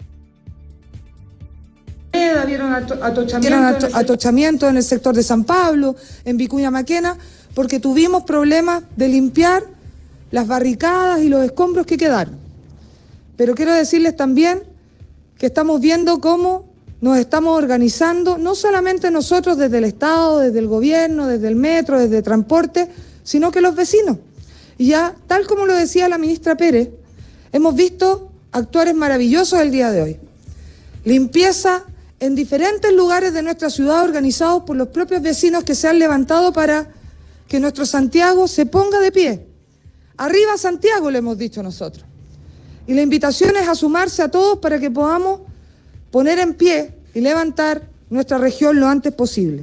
Vieron atochamiento, atochamiento en el sector de San Pablo, en Vicuña Maquena, porque tuvimos problemas de limpiar las barricadas y los escombros que quedaron. Pero quiero decirles también que estamos viendo cómo nos estamos organizando, no solamente nosotros desde el Estado, desde el gobierno, desde el metro, desde el transporte, sino que los vecinos. Y ya, tal como lo decía la ministra Pérez, hemos visto actuares maravillosos el día de hoy. Limpieza en diferentes lugares de nuestra ciudad organizados por los propios vecinos que se han levantado para que nuestro Santiago se ponga de pie. Arriba Santiago, le hemos dicho nosotros. Y la invitación es a sumarse a todos para que podamos poner en pie y levantar nuestra región lo antes posible.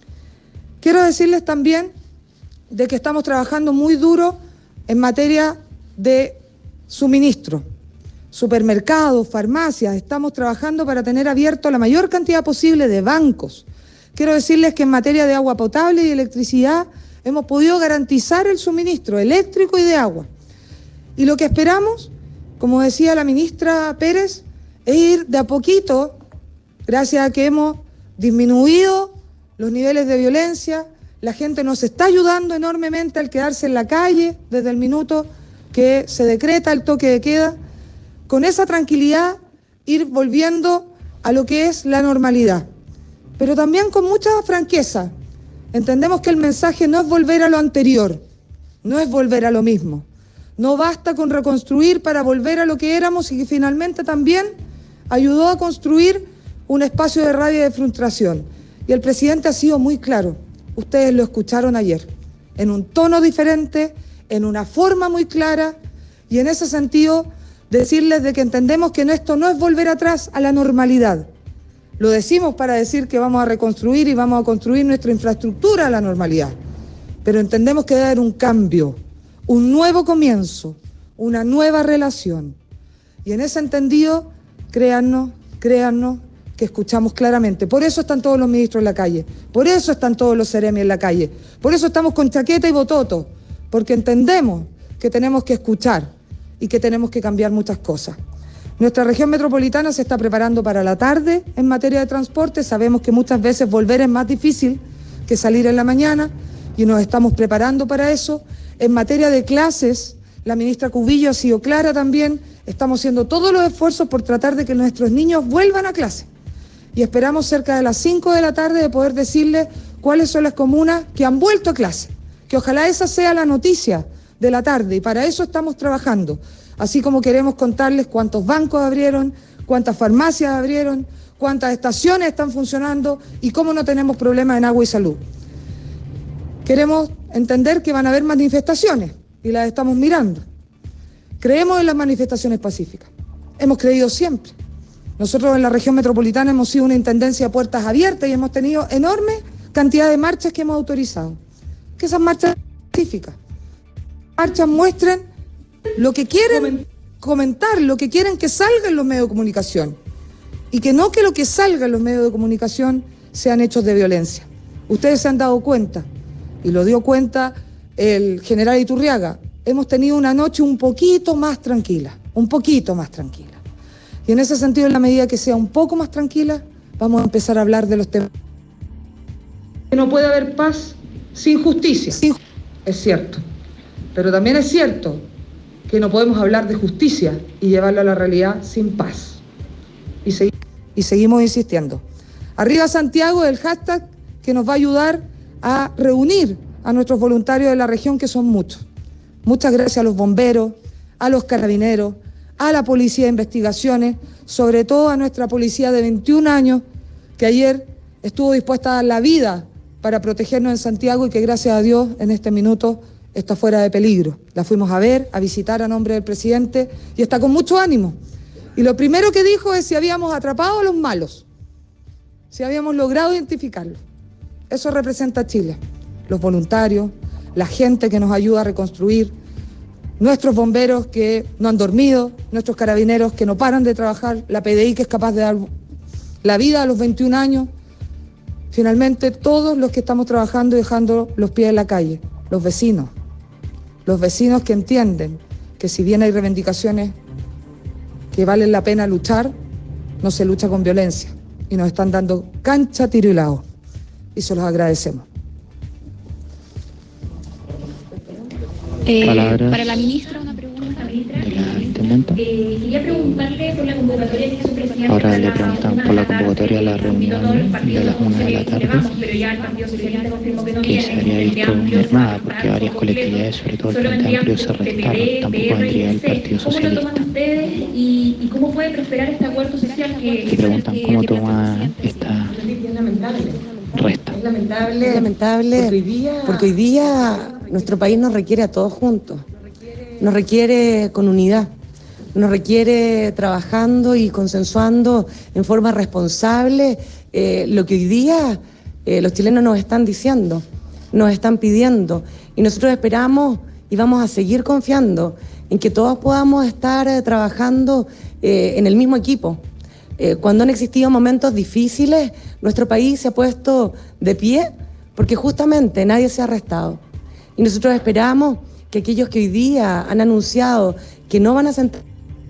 Quiero decirles también de que estamos trabajando muy duro en materia de suministro. Supermercados, farmacias, estamos trabajando para tener abierto la mayor cantidad posible de bancos. Quiero decirles que en materia de agua potable y electricidad hemos podido garantizar el suministro eléctrico y de agua. Y lo que esperamos, como decía la ministra Pérez, es ir de a poquito, gracias a que hemos disminuido los niveles de violencia, la gente nos está ayudando enormemente al quedarse en la calle desde el minuto que se decreta el toque de queda, con esa tranquilidad ir volviendo a lo que es la normalidad. Pero también con mucha franqueza, entendemos que el mensaje no es volver a lo anterior, no es volver a lo mismo. No basta con reconstruir para volver a lo que éramos y que finalmente también ayudó a construir un espacio de rabia y de frustración. Y el presidente ha sido muy claro, ustedes lo escucharon ayer, en un tono diferente, en una forma muy clara, y en ese sentido decirles de que entendemos que esto no es volver atrás a la normalidad. Lo decimos para decir que vamos a reconstruir y vamos a construir nuestra infraestructura a la normalidad, pero entendemos que debe haber un cambio, un nuevo comienzo, una nueva relación. Y en ese entendido, créannos, créannos, que escuchamos claramente. Por eso están todos los ministros en la calle, por eso están todos los seremi en la calle, por eso estamos con chaqueta y bototo, porque entendemos que tenemos que escuchar y que tenemos que cambiar muchas cosas. Nuestra región metropolitana se está preparando para la tarde en materia de transporte. Sabemos que muchas veces volver es más difícil que salir en la mañana y nos estamos preparando para eso. En materia de clases, la ministra Cubillo ha sido clara también. Estamos haciendo todos los esfuerzos por tratar de que nuestros niños vuelvan a clase. Y esperamos cerca de las cinco de la tarde de poder decirles cuáles son las comunas que han vuelto a clase. Que ojalá esa sea la noticia de la tarde, y para eso estamos trabajando, así como queremos contarles cuántos bancos abrieron, cuántas farmacias abrieron, cuántas estaciones están funcionando y cómo no tenemos problemas en agua y salud. Queremos entender que van a haber manifestaciones y las estamos mirando. Creemos en las manifestaciones pacíficas, hemos creído siempre. Nosotros en la región metropolitana hemos sido una intendencia de puertas abiertas y hemos tenido enorme cantidad de marchas que hemos autorizado. Que esas marchas pacíficas marchas muestren lo que quieren comentar, lo que quieren que salga en los medios de comunicación. y que no que lo que salga en los medios de comunicación sean hechos de violencia. Ustedes se han dado cuenta, y lo dio cuenta el general Iturriaga, hemos tenido una noche un poquito más tranquila, un poquito más tranquila. Y en ese sentido, en la medida que sea un poco más tranquila, vamos a empezar a hablar de los temas. Que no puede haber paz sin justicia, es cierto, pero también es cierto que no podemos hablar de justicia y llevarlo a la realidad sin paz. Y, segui- y seguimos insistiendo. Arriba Santiago es el hashtag que nos va a ayudar a reunir a nuestros voluntarios de la región, que son muchos. Muchas gracias a los bomberos, a los carabineros, a la Policía de Investigaciones, sobre todo a nuestra policía de veintiún años, que ayer estuvo dispuesta a dar la vida para protegernos en Santiago y que gracias a Dios en este minuto está fuera de peligro. La fuimos a ver, a visitar a nombre del presidente y está con mucho ánimo. Y lo primero que dijo es si habíamos atrapado a los malos, si habíamos logrado identificarlos. Eso representa a Chile, los voluntarios, la gente que nos ayuda a reconstruir, nuestros bomberos que no han dormido, nuestros carabineros que no paran de trabajar, la P D I que es capaz de dar la vida a los veintiún años, finalmente todos los que estamos trabajando y dejando los pies en la calle, los vecinos, los vecinos que entienden que si bien hay reivindicaciones que valen la pena luchar, no se lucha con violencia y nos están dando cancha, tiro y lado y se los agradecemos. Eh, para la ministra, una pregunta. De la intendenta. Eh, quería preguntarle por la convocatoria que hizo el presidente. Ahora le preguntan por la convocatoria a la reunión de las una de la tarde, que se habría visto mermada porque varias colectividades, sobre todo el Frente Amplio, se restaron. Tampoco vendría el Partido Socialista. ¿Cómo lo toman ustedes y, y cómo puede prosperar este acuerdo social que... Le preguntan cómo toma esta resta. Es lamentable, es lamentable porque hoy, día... porque hoy día nuestro país nos requiere a todos juntos, nos requiere con unidad, nos requiere trabajando y consensuando en forma responsable eh, lo que hoy día eh, los chilenos nos están diciendo, nos están pidiendo, y nosotros esperamos y vamos a seguir confiando en que todos podamos estar eh, trabajando eh, en el mismo equipo. Eh, cuando han existido momentos difíciles, nuestro país se ha puesto de pie porque justamente nadie se ha arrestado. Y nosotros esperamos que aquellos que hoy día han anunciado que no van a sentar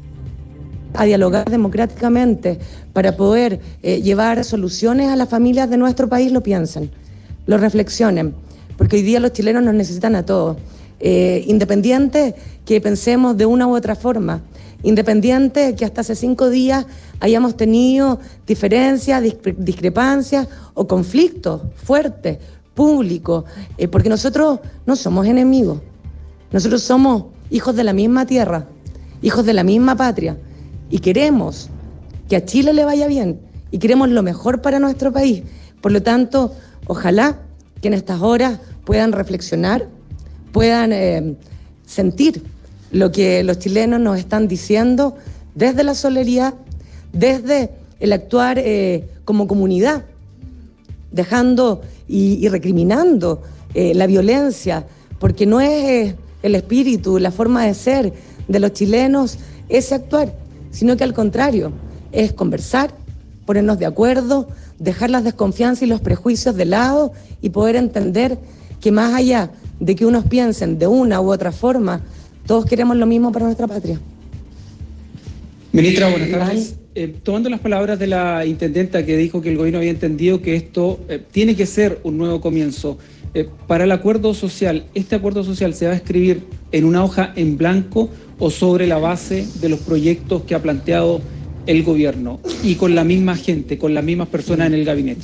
a dialogar democráticamente para poder eh, llevar soluciones a las familias de nuestro país lo piensen, lo reflexionen, porque hoy día los chilenos nos necesitan a todos, eh, independiente que pensemos de una u otra forma, independiente que hasta hace cinco días hayamos tenido diferencias, discre- discrepancias o conflictos fuertes, públicos, eh, porque nosotros no somos enemigos, nosotros somos hijos de la misma tierra, hijos de la misma patria, y queremos que a Chile le vaya bien, y queremos lo mejor para nuestro país. Por lo tanto, ojalá que en estas horas puedan reflexionar, puedan eh, sentir lo que los chilenos nos están diciendo desde la solidaridad, desde el actuar eh, como comunidad, dejando y, y recriminando eh, la violencia, porque no es eh, el espíritu, la forma de ser de los chilenos ese actuar, sino que al contrario, es conversar, ponernos de acuerdo, dejar las desconfianzas y los prejuicios de lado y poder entender que más allá de que unos piensen de una u otra forma, todos queremos lo mismo para nuestra patria. Ministra, buenas tardes. Eh, tomando las palabras de la intendenta que dijo que el gobierno había entendido que esto eh, tiene que ser un nuevo comienzo, eh, para el acuerdo social, ¿este acuerdo social se va a escribir en una hoja en blanco o sobre la base de los proyectos que ha planteado el gobierno y con la misma gente, con las mismas personas en el gabinete?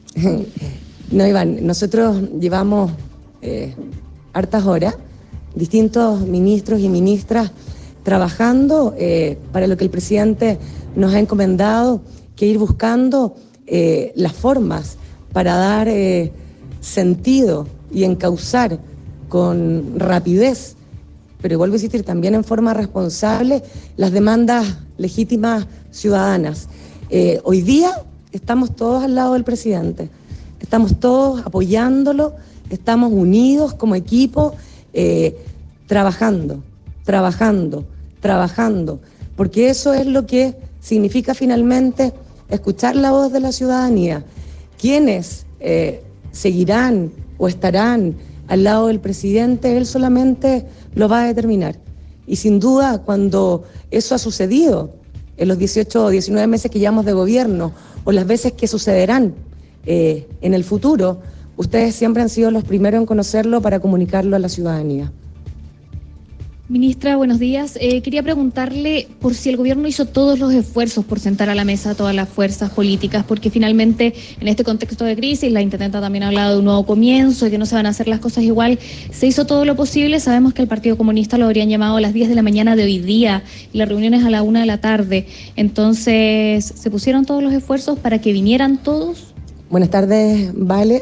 No, Iván, nosotros llevamos eh, hartas horas, distintos ministros y ministras trabajando eh, para lo que el presidente nos ha encomendado, que ir buscando eh, las formas para dar eh, sentido y encauzar con rapidez, pero vuelvo a insistir, también en forma responsable, las demandas legítimas ciudadanas. Eh, hoy día estamos todos al lado del presidente, estamos todos apoyándolo, estamos unidos como equipo, eh, trabajando, trabajando, trabajando, porque eso es lo que significa finalmente escuchar la voz de la ciudadanía. Quienes eh, seguirán o estarán al lado del presidente, él solamente lo va a determinar. Y sin duda, cuando eso ha sucedido, en los dieciocho o diecinueve meses que llevamos de gobierno, o las veces que sucederán eh, en el futuro, ustedes siempre han sido los primeros en conocerlo para comunicarlo a la ciudadanía. Ministra, buenos días. Eh, quería preguntarle por si el gobierno hizo todos los esfuerzos por sentar a la mesa a todas las fuerzas políticas, porque finalmente en este contexto de crisis, la intendenta también ha hablado de un nuevo comienzo, de que no se van a hacer las cosas igual. Se hizo todo lo posible. Sabemos que el Partido Comunista lo habrían llamado a las diez de la mañana de hoy día y las reuniones a la una de la tarde. Entonces, ¿se pusieron todos los esfuerzos para que vinieran todos? Buenas tardes, Vale.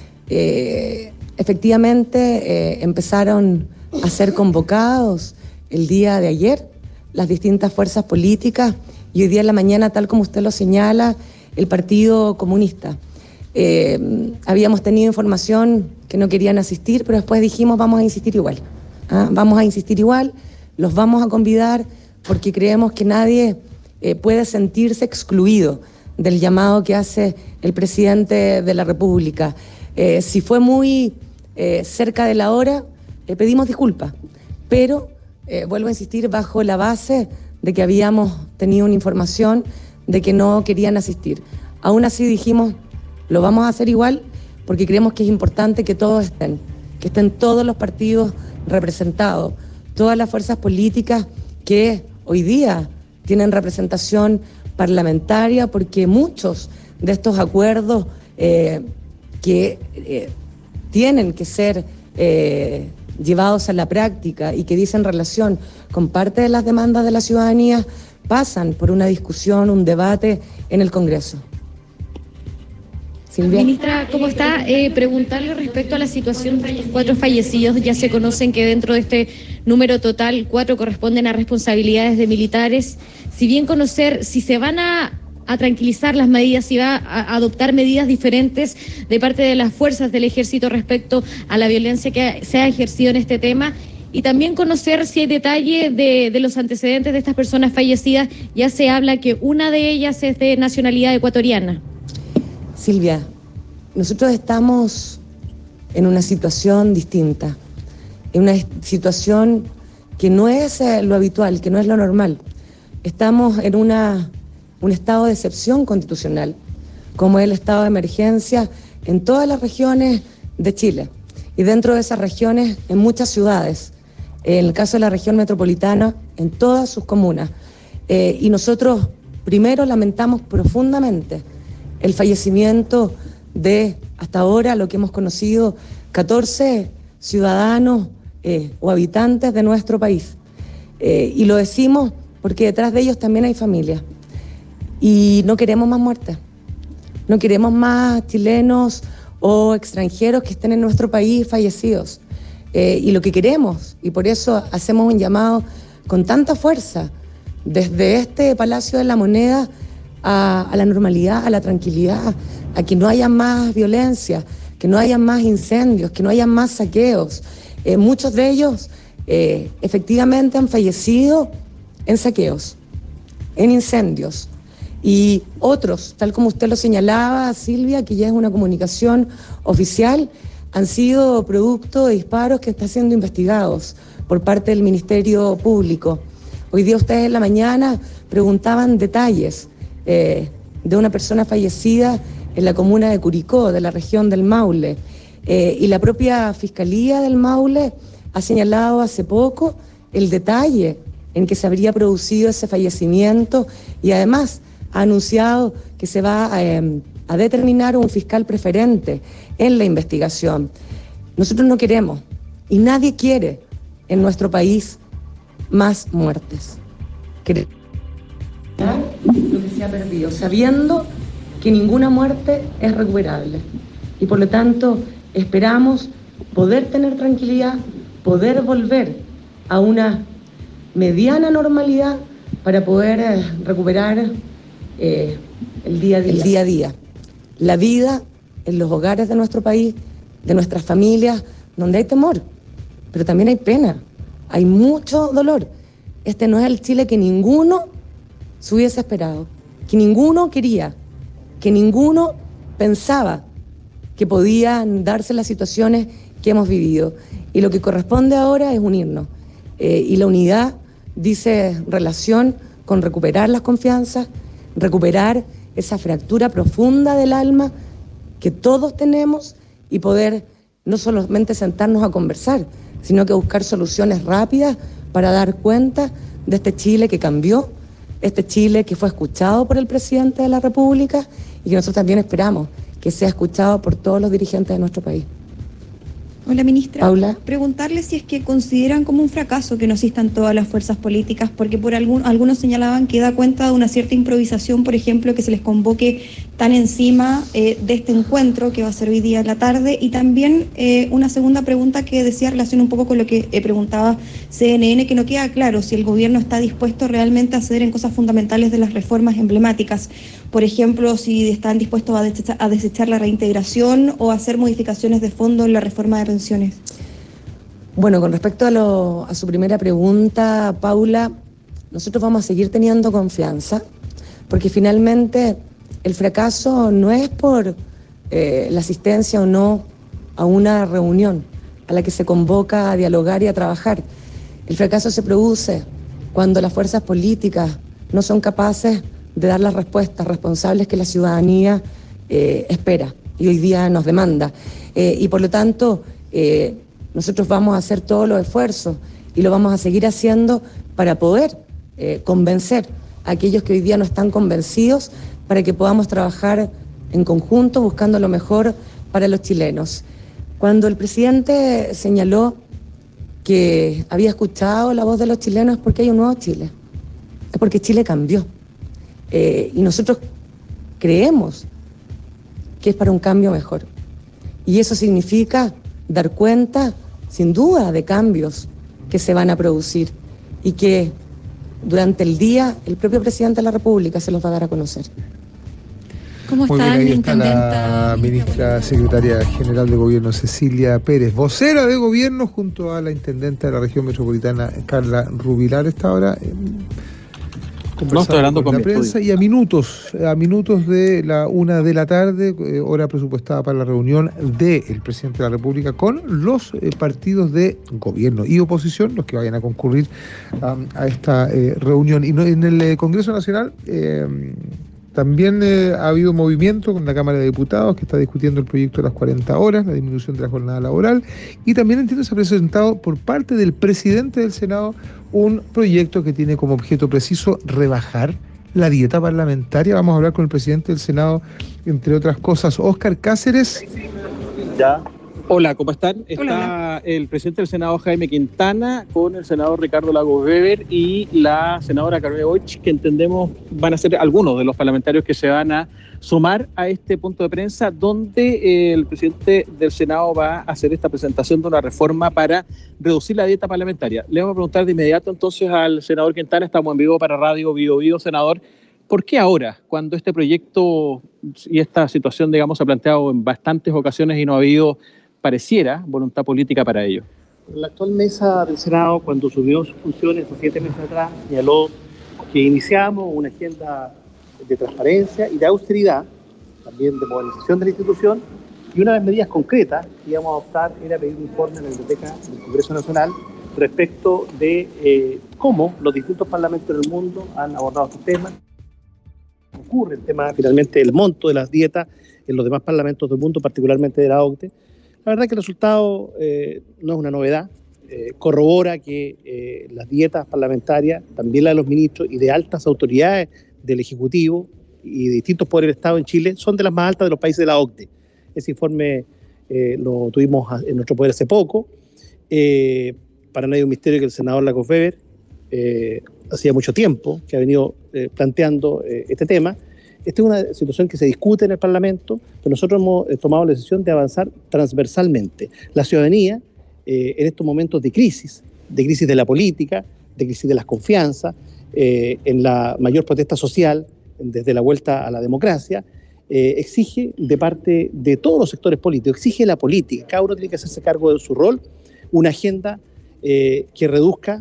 Eh, efectivamente, eh, empezaron a ser convocados el día de ayer las distintas fuerzas políticas y hoy día en la mañana, tal como usted lo señala, el Partido Comunista. Eh, habíamos tenido información que no querían asistir, pero después dijimos vamos a insistir igual. ¿ah? Vamos a insistir igual, los vamos a convidar porque creemos que nadie eh, puede sentirse excluido del llamado que hace el presidente de la República. Eh, si fue muy eh, cerca de la hora, le pedimos disculpas, pero eh, vuelvo a insistir bajo la base de que habíamos tenido una información de que no querían asistir. Aún así dijimos, lo vamos a hacer igual porque creemos que es importante que todos estén, que estén todos los partidos representados, todas las fuerzas políticas que hoy día tienen representación parlamentaria, porque muchos de estos acuerdos eh, que eh, tienen que ser eh, llevados a la práctica y que dicen relación con parte de las demandas de la ciudadanía, pasan por una discusión, un debate en el Congreso. Silvia. Ministra, ¿cómo está? Eh, preguntarle respecto a la situación de estos cuatro fallecidos. Ya se conocen que dentro de este número total, cuatro corresponden a responsabilidades de militares. Si bien conocer si se van a a tranquilizar las medidas, si va a adoptar medidas diferentes de parte de las fuerzas del ejército respecto a la violencia que se ha ejercido en este tema, y también conocer si hay detalle de, de los antecedentes de estas personas fallecidas. Ya se habla que una de ellas es de nacionalidad ecuatoriana. Silvia, nosotros estamos en una situación distinta, en una situación que no es lo habitual, que no es lo normal. Estamos en una un estado de excepción constitucional, como es el estado de emergencia en todas las regiones de Chile y dentro de esas regiones en muchas ciudades, en el caso de la región metropolitana, en todas sus comunas. Eh, y nosotros primero lamentamos profundamente el fallecimiento de, hasta ahora, lo que hemos conocido, catorce ciudadanos eh, o habitantes de nuestro país. Eh, y lo decimos porque detrás de ellos también hay familias. Y no queremos más muertes, no queremos más chilenos o extranjeros que estén en nuestro país fallecidos. Eh, y lo que queremos, y por eso hacemos un llamado con tanta fuerza, desde este Palacio de la Moneda a, a la normalidad, a la tranquilidad, a que no haya más violencia, que no haya más incendios, que no haya más saqueos. Eh, muchos de ellos eh, efectivamente han fallecido en saqueos, en incendios. Y otros, tal como usted lo señalaba, Silvia, que ya es una comunicación oficial, han sido producto de disparos que están siendo investigados por parte del Ministerio Público. Hoy día ustedes en la mañana preguntaban detalles eh, de una persona fallecida en la comuna de Curicó, de la región del Maule. Eh, y la propia Fiscalía del Maule ha señalado hace poco el detalle en que se habría producido ese fallecimiento y además ha anunciado que se va a, eh, a determinar un fiscal preferente en la investigación. Nosotros no queremos, y nadie quiere en nuestro país, más muertes. Queremos lo que se ha perdido, sabiendo que ninguna muerte es recuperable. Y por lo tanto, esperamos poder tener tranquilidad, poder volver a una mediana normalidad para poder eh, recuperar Eh, el día a día. el día a día, la vida en los hogares de nuestro país, de nuestras familias, donde hay temor, pero también hay pena, hay mucho dolor. Este no es el Chile que ninguno se hubiese esperado. que ninguno quería, que ninguno pensaba que podían darse las situaciones que hemos vivido. Y lo que corresponde ahora es unirnos. Eh, y la unidad dice relación con recuperar las confianzas, recuperar esa fractura profunda del alma que todos tenemos y poder no solamente sentarnos a conversar, sino que buscar soluciones rápidas para dar cuenta de este Chile que cambió, este Chile que fue escuchado por el presidente de la República y que nosotros también esperamos que sea escuchado por todos los dirigentes de nuestro país. Hola, ministra. Paula. Preguntarle si es que consideran como un fracaso que no asistan todas las fuerzas políticas, porque por algún, algunos señalaban que da cuenta de una cierta improvisación, por ejemplo, que se les convoque tan encima eh, de este encuentro que va a ser hoy día en la tarde, y también eh, una segunda pregunta que decía relación un poco con lo que eh, preguntaba C N N, que no queda claro si el gobierno está dispuesto realmente a ceder en cosas fundamentales de las reformas emblemáticas. Por ejemplo, si están dispuestos a desechar, a desechar la reintegración o a hacer modificaciones de fondo en la reforma de pensiones. Bueno, con respecto a, lo, a su primera pregunta, Paula, nosotros vamos a seguir teniendo confianza, porque finalmente el fracaso no es por eh, la asistencia o no a una reunión a la que se convoca a dialogar y a trabajar. El fracaso se produce cuando las fuerzas políticas no son capaces de dar las respuestas responsables que la ciudadanía eh, espera y hoy día nos demanda. Eh, y por lo tanto, eh, nosotros vamos a hacer todos los esfuerzos y lo vamos a seguir haciendo para poder eh, convencer a aquellos que hoy día no están convencidos, para que podamos trabajar en conjunto buscando lo mejor para los chilenos. Cuando el presidente señaló que había escuchado la voz de los chilenos, es porque hay un nuevo Chile, es porque Chile cambió. Eh, y nosotros creemos que es para un cambio mejor. Y eso significa dar cuenta, sin duda, de cambios que se van a producir y que durante el día el propio presidente de la República se los va a dar a conocer. ¿Cómo Muy está, bien, ahí está intendenta? la ministra secretaria general de Gobierno, Cecilia Pérez, vocera de Gobierno, junto a la intendenta de la región metropolitana, Carla Rubilar, esta hora. Eh, No, estoy hablando con con la mi prensa estudio. y a minutos, a minutos de la una de la tarde, eh, hora presupuestada para la reunión del presidente de la República con los eh, partidos de gobierno y oposición, los que vayan a concurrir um, a esta eh, reunión. Y no, en el eh, Congreso Nacional eh, también eh, ha habido movimiento con la Cámara de Diputados, que está discutiendo el proyecto de las cuarenta horas, la disminución de la jornada laboral, y también entiendo se ha presentado por parte del presidente del Senado un proyecto que tiene como objeto preciso rebajar la dieta parlamentaria. Vamos a hablar con el presidente del Senado, entre otras cosas, Óscar Cáceres. Ya. Hola, ¿cómo están? Está Hola. el presidente del Senado, Jaime Quintana, con el senador Ricardo Lagos Weber y la senadora Carolina Boich, que entendemos van a ser algunos de los parlamentarios que se van a sumar a este punto de prensa, donde eh, el presidente del Senado va a hacer esta presentación de una reforma para reducir la dieta parlamentaria. Le vamos a preguntar de inmediato entonces al senador Quintana, estamos en vivo para Radio Bio Bio, senador, ¿por qué ahora, cuando este proyecto y esta situación, digamos, se ha planteado en bastantes ocasiones y no ha habido, pareciera, voluntad política para ello? La actual mesa del Senado, cuando subió sus funciones hace siete meses atrás, señaló que iniciamos una agenda de transparencia y de austeridad, también de modernización de la institución, y una de las medidas concretas que íbamos a adoptar era pedir un informe a la Biblioteca del Congreso Nacional respecto de eh, cómo los distintos parlamentos del mundo han abordado estos temas. Ocurre el tema, finalmente, el monto de las dietas en los demás parlamentos del mundo, particularmente de la OCDE. La verdad es que el resultado eh, no es una novedad, eh, corrobora que eh, las dietas parlamentarias, también las de los ministros y de altas autoridades del Ejecutivo y de distintos poderes del Estado en Chile, son de las más altas de los países de la OCDE. Ese informe eh, lo tuvimos en nuestro poder hace poco. Eh, para nadie es un misterio que el senador Lagos Weber eh, hacía mucho tiempo que ha venido eh, planteando eh, este tema. Esta es una situación que se discute en el Parlamento, pero nosotros hemos eh, tomado la decisión de avanzar transversalmente. La ciudadanía, eh, en estos momentos de crisis, de crisis de la política, de crisis de las confianzas, eh, en la mayor protesta social, desde la vuelta a la democracia, eh, exige de parte de todos los sectores políticos, exige la política, cada uno tiene que hacerse cargo de su rol, una agenda eh, que reduzca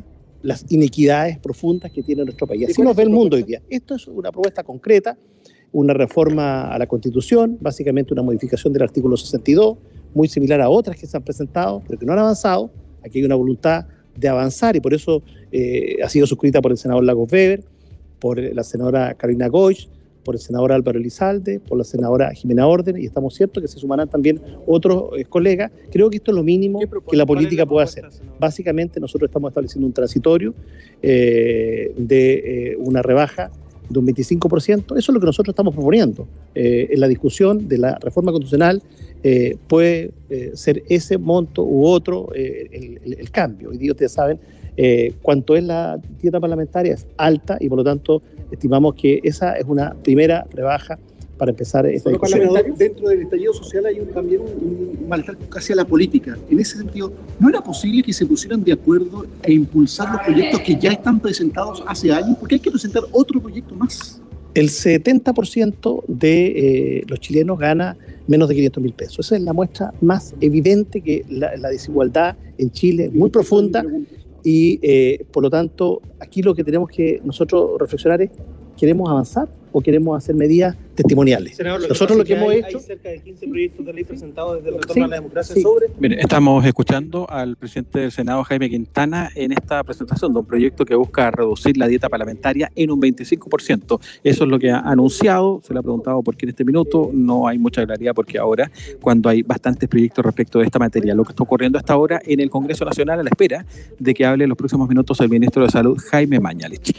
las inequidades profundas que tiene nuestro país. Así nos ve el mundo hoy día. Esto es una propuesta concreta, una reforma a la Constitución, básicamente una modificación del artículo sesenta y dos, muy similar a otras que se han presentado, pero que no han avanzado. Aquí hay una voluntad de avanzar y por eso eh, ha sido suscrita por el senador Lagos Weber, por la senadora Carolina Goich, por el senador Álvaro Elizalde, por la senadora Jimena Orden, y estamos ciertos que se sumarán también otros eh, colegas. Creo que esto es lo mínimo que la política puede hacer. Básicamente nosotros estamos estableciendo un transitorio eh, de eh, una rebaja de un veinticinco por ciento. Eso es lo que nosotros estamos proponiendo. Eh, en la discusión de la reforma constitucional eh, puede eh, ser ese monto u otro eh, el, el, el cambio. Hoy día ustedes saben eh, cuánto es la dieta parlamentaria, es alta y por lo tanto estimamos que esa es una primera rebaja para empezar esta discusión. Dentro del estallido social hay un, también un, un malestar casi a la política. En ese sentido, ¿no era posible que se pusieran de acuerdo e impulsar los proyectos que ya están presentados hace años? Porque hay que presentar otro proyecto más. El setenta por ciento de eh, los chilenos gana menos de quinientos mil pesos. Esa es la muestra más evidente que la, la desigualdad en Chile es muy profunda y eh, por lo tanto aquí lo que tenemos que nosotros reflexionar es: ¿queremos avanzar o queremos hacer medidas testimoniales? Senador, lo nosotros lo que hemos hay, hecho... Hay cerca de quince proyectos de ley presentados desde el retorno Sí, a la democracia sí. sobre... Mire, estamos escuchando al presidente del Senado, Jaime Quintana, en esta presentación de un proyecto que busca reducir la dieta parlamentaria en un veinticinco por ciento. Eso es lo que ha anunciado. Se le ha preguntado por qué en este minuto. No hay mucha claridad porque ahora, cuando hay bastantes proyectos respecto de esta materia, lo que está ocurriendo hasta ahora en el Congreso Nacional a la espera de que hable en los próximos minutos el ministro de Salud, Jaime Mañalich.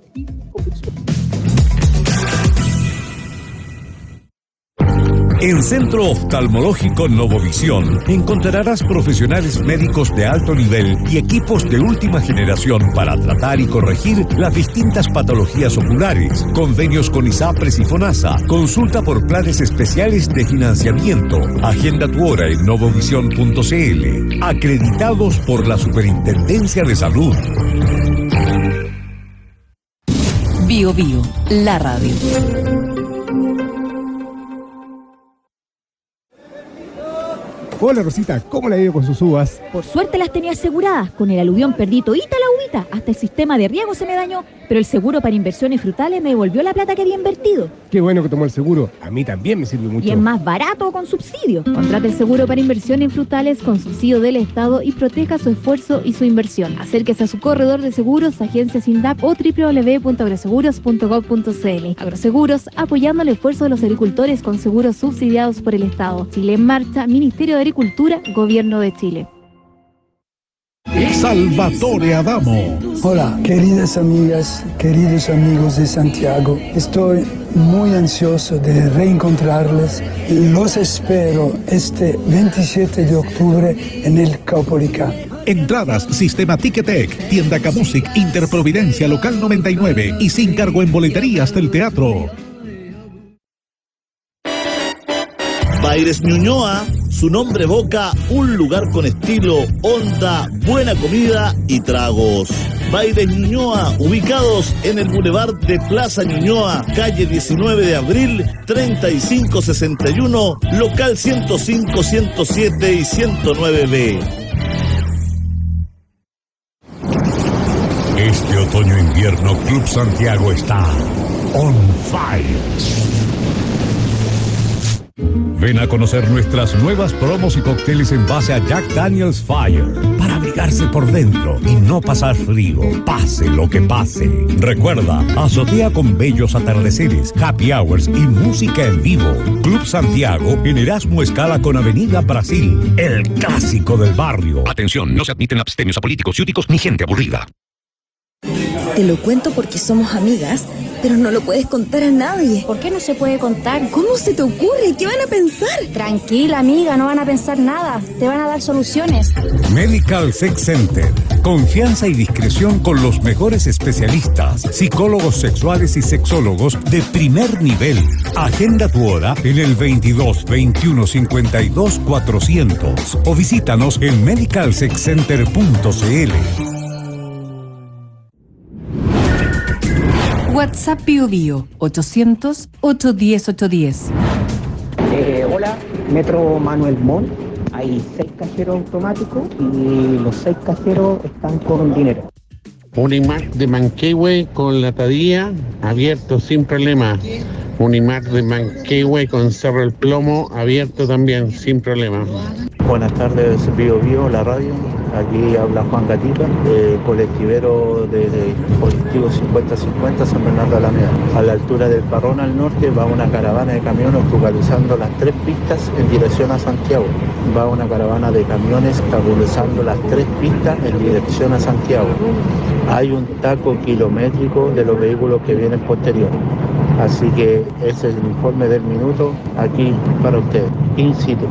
En Centro Oftalmológico Novovisión encontrarás profesionales médicos de alto nivel y equipos de última generación para tratar y corregir las distintas patologías oculares, convenios con ISAPRES y FONASA, consulta por planes especiales de financiamiento, agenda tu hora en novovisión punto c l, acreditados por la Superintendencia de Salud. Bio Bio, la radio. Hola Rosita, ¿cómo le ha ido con sus uvas? Por suerte las tenía aseguradas. Con el aluvión perdí todita la uvita. Hasta el sistema de riego se me dañó. Pero el seguro para inversiones frutales me devolvió la plata que había invertido. Qué bueno que tomó el seguro. A mí también me sirve mucho. Y es más barato con subsidio. Contrate el seguro para inversiones frutales con subsidio del Estado y proteja su esfuerzo y su inversión. Acérquese a su corredor de seguros, agencia SINDAP o doble u doble u doble u punto agroseguros punto gov punto c l. Agroseguros, apoyando el esfuerzo de los agricultores con seguros subsidiados por el Estado. Chile en Marcha, Ministerio de Agricultura, Gobierno de Chile. Salvatore Adamo. Hola, queridas amigas, queridos amigos de Santiago. Estoy muy ansioso de reencontrarles. Los espero este veintisiete de octubre en el Caupolicán. Entradas Sistema Ticketek, Tienda Camusic, Interprovidencia, Local noventa y nueve y sin cargo en boleterías del teatro. Baires Ñuñoa, su nombre evoca un lugar con estilo, onda, buena comida y tragos. Baires Ñuñoa, ubicados en el Boulevard de Plaza Ñuñoa, calle diecinueve de abril, treinta y cinco sesenta y uno, local ciento cinco, ciento siete y ciento nueve B. Este otoño-invierno Club Santiago está on fire. Ven a conocer nuestras nuevas promos y cócteles en base a Jack Daniel's Fire para abrigarse por dentro y no pasar frío, pase lo que pase. Recuerda, azotea con bellos atardeceres, happy hours y música en vivo. Club Santiago en Erasmo Escala con Avenida Brasil, el clásico del barrio. Atención, no se admiten abstemios apolíticos, ciúticos ni gente aburrida. Te lo cuento porque somos amigas, pero no lo puedes contar a nadie. ¿Por qué no se puede contar? ¿Cómo se te ocurre? ¿Qué van a pensar? Tranquila, amiga, no van a pensar nada. Te van a dar soluciones. Medical Sex Center. Confianza y discreción con los mejores especialistas, psicólogos sexuales y sexólogos de primer nivel. Agenda tu hora en el veintidós, veintiuno, cincuenta y dos, cuatrocientos o visítanos en medical sex center punto c l. WhatsApp Bio Bio, ochocientos, ochocientos diez, ochocientos diez. Eh, hola, Metro Manuel Montt. Hay seis cajeros automáticos y los seis cajeros están con dinero. Unimark de Manquehue con La Tadía, abierto sin problema. Unimark de Manquehue con Cerro El Plomo, abierto también sin problema. Buenas tardes, Bio Bio, la radio. Aquí habla Juan Gatita, eh, colectivero de, de colectivo cincuenta cincuenta San Bernardo de Alameda. A la altura del Parrón al norte va una caravana de camiones focalizando las tres pistas en dirección a Santiago. Va una caravana de camiones focalizando las tres pistas en dirección a Santiago. Hay un taco kilométrico de los vehículos que vienen posteriores. Así que ese es el informe del minuto aquí para ustedes, in situ.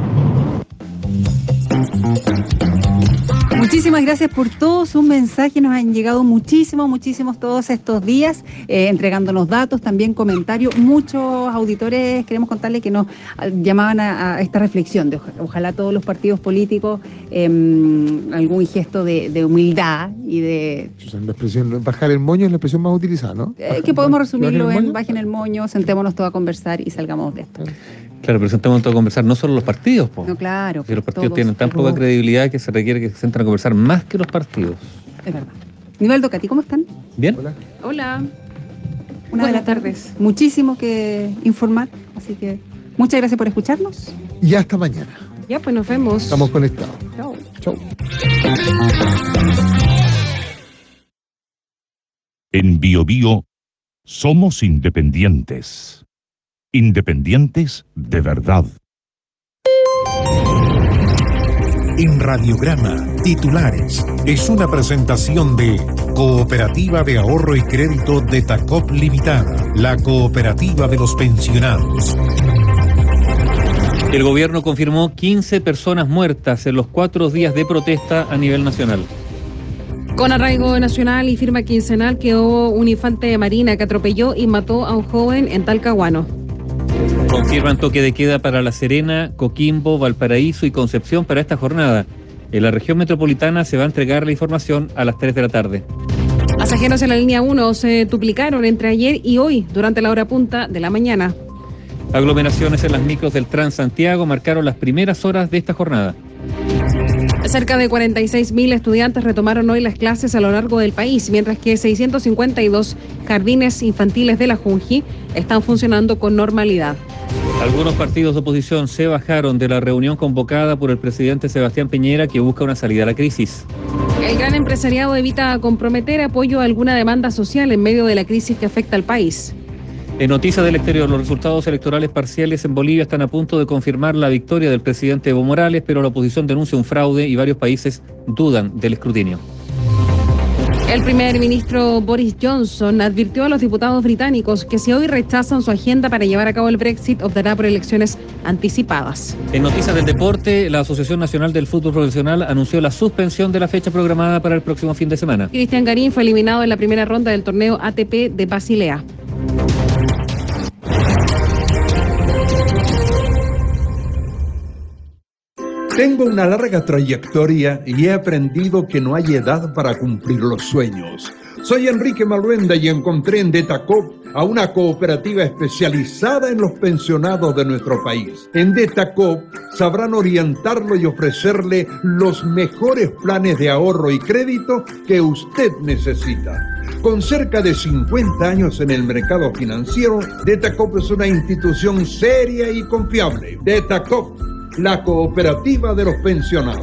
Muchísimas gracias por todos sus mensajes, nos han llegado muchísimos, muchísimos todos estos días, eh, entregándonos datos, también comentarios. Muchos auditores, queremos contarles que nos llamaban a, a esta reflexión, de ojalá, ojalá todos los partidos políticos, eh, algún gesto de, de humildad y de... La expresión, bajar el moño es la expresión más utilizada, ¿no? Eh, que podemos resumirlo en bajen el moño, sentémonos todos a conversar y salgamos de esto. Claro, pero sentémonos todos a conversar, no solo los partidos, po. No, claro. Si los partidos todos, tienen tan poca credibilidad que se requiere que se sienten a conversar más que los partidos. Es verdad. Nivaldo, Cati, ¿cómo están? ¿Bien? Hola. Hola. Una de las tardes. Muchísimo que informar, así que muchas gracias por escucharnos. Y hasta mañana. Ya, pues nos vemos. Estamos conectados. Chao. Chao. En Bio Bio somos independientes. Independientes de verdad. En Radiograma, titulares, es una presentación de Cooperativa de Ahorro y Crédito de Tacop Limitada, la cooperativa de los pensionados. El gobierno confirmó quince personas muertas en los cuatro días de protesta a nivel nacional. Con arraigo nacional y firma quincenal quedó un infante de marina que atropelló y mató a un joven en Talcahuano. Confirman toque de queda para La Serena, Coquimbo, Valparaíso y Concepción para esta jornada. En la región metropolitana se va a entregar la información a las tres de la tarde. Pasajeros en la línea uno se duplicaron entre ayer y hoy durante la hora punta de la mañana. Aglomeraciones en las micros del Transantiago marcaron las primeras horas de esta jornada. Cerca de cuarenta y seis mil estudiantes retomaron hoy las clases a lo largo del país, mientras que seiscientos cincuenta y dos jardines infantiles de la Junji están funcionando con normalidad. Algunos partidos de oposición se bajaron de la reunión convocada por el presidente Sebastián Piñera, que busca una salida a la crisis. El gran empresariado evita comprometer apoyo a alguna demanda social en medio de la crisis que afecta al país. En noticias del exterior, los resultados electorales parciales en Bolivia están a punto de confirmar la victoria del presidente Evo Morales, pero la oposición denuncia un fraude y varios países dudan del escrutinio. El primer ministro Boris Johnson advirtió a los diputados británicos que si hoy rechazan su agenda para llevar a cabo el Brexit, optará por elecciones anticipadas. En noticias del deporte, la Asociación Nacional del Fútbol Profesional anunció la suspensión de la fecha programada para el próximo fin de semana. Cristian Garín fue eliminado en la primera ronda del torneo A T P de Basilea. Tengo una larga trayectoria y he aprendido que no hay edad para cumplir los sueños. Soy Enrique Maluenda y encontré en Detacop a una cooperativa especializada en los pensionados de nuestro país. En Detacop sabrán orientarlo y ofrecerle los mejores planes de ahorro y crédito que usted necesita. Con cerca de cincuenta años en el mercado financiero, Detacop es una institución seria y confiable. Detacop, la cooperativa de los pensionados.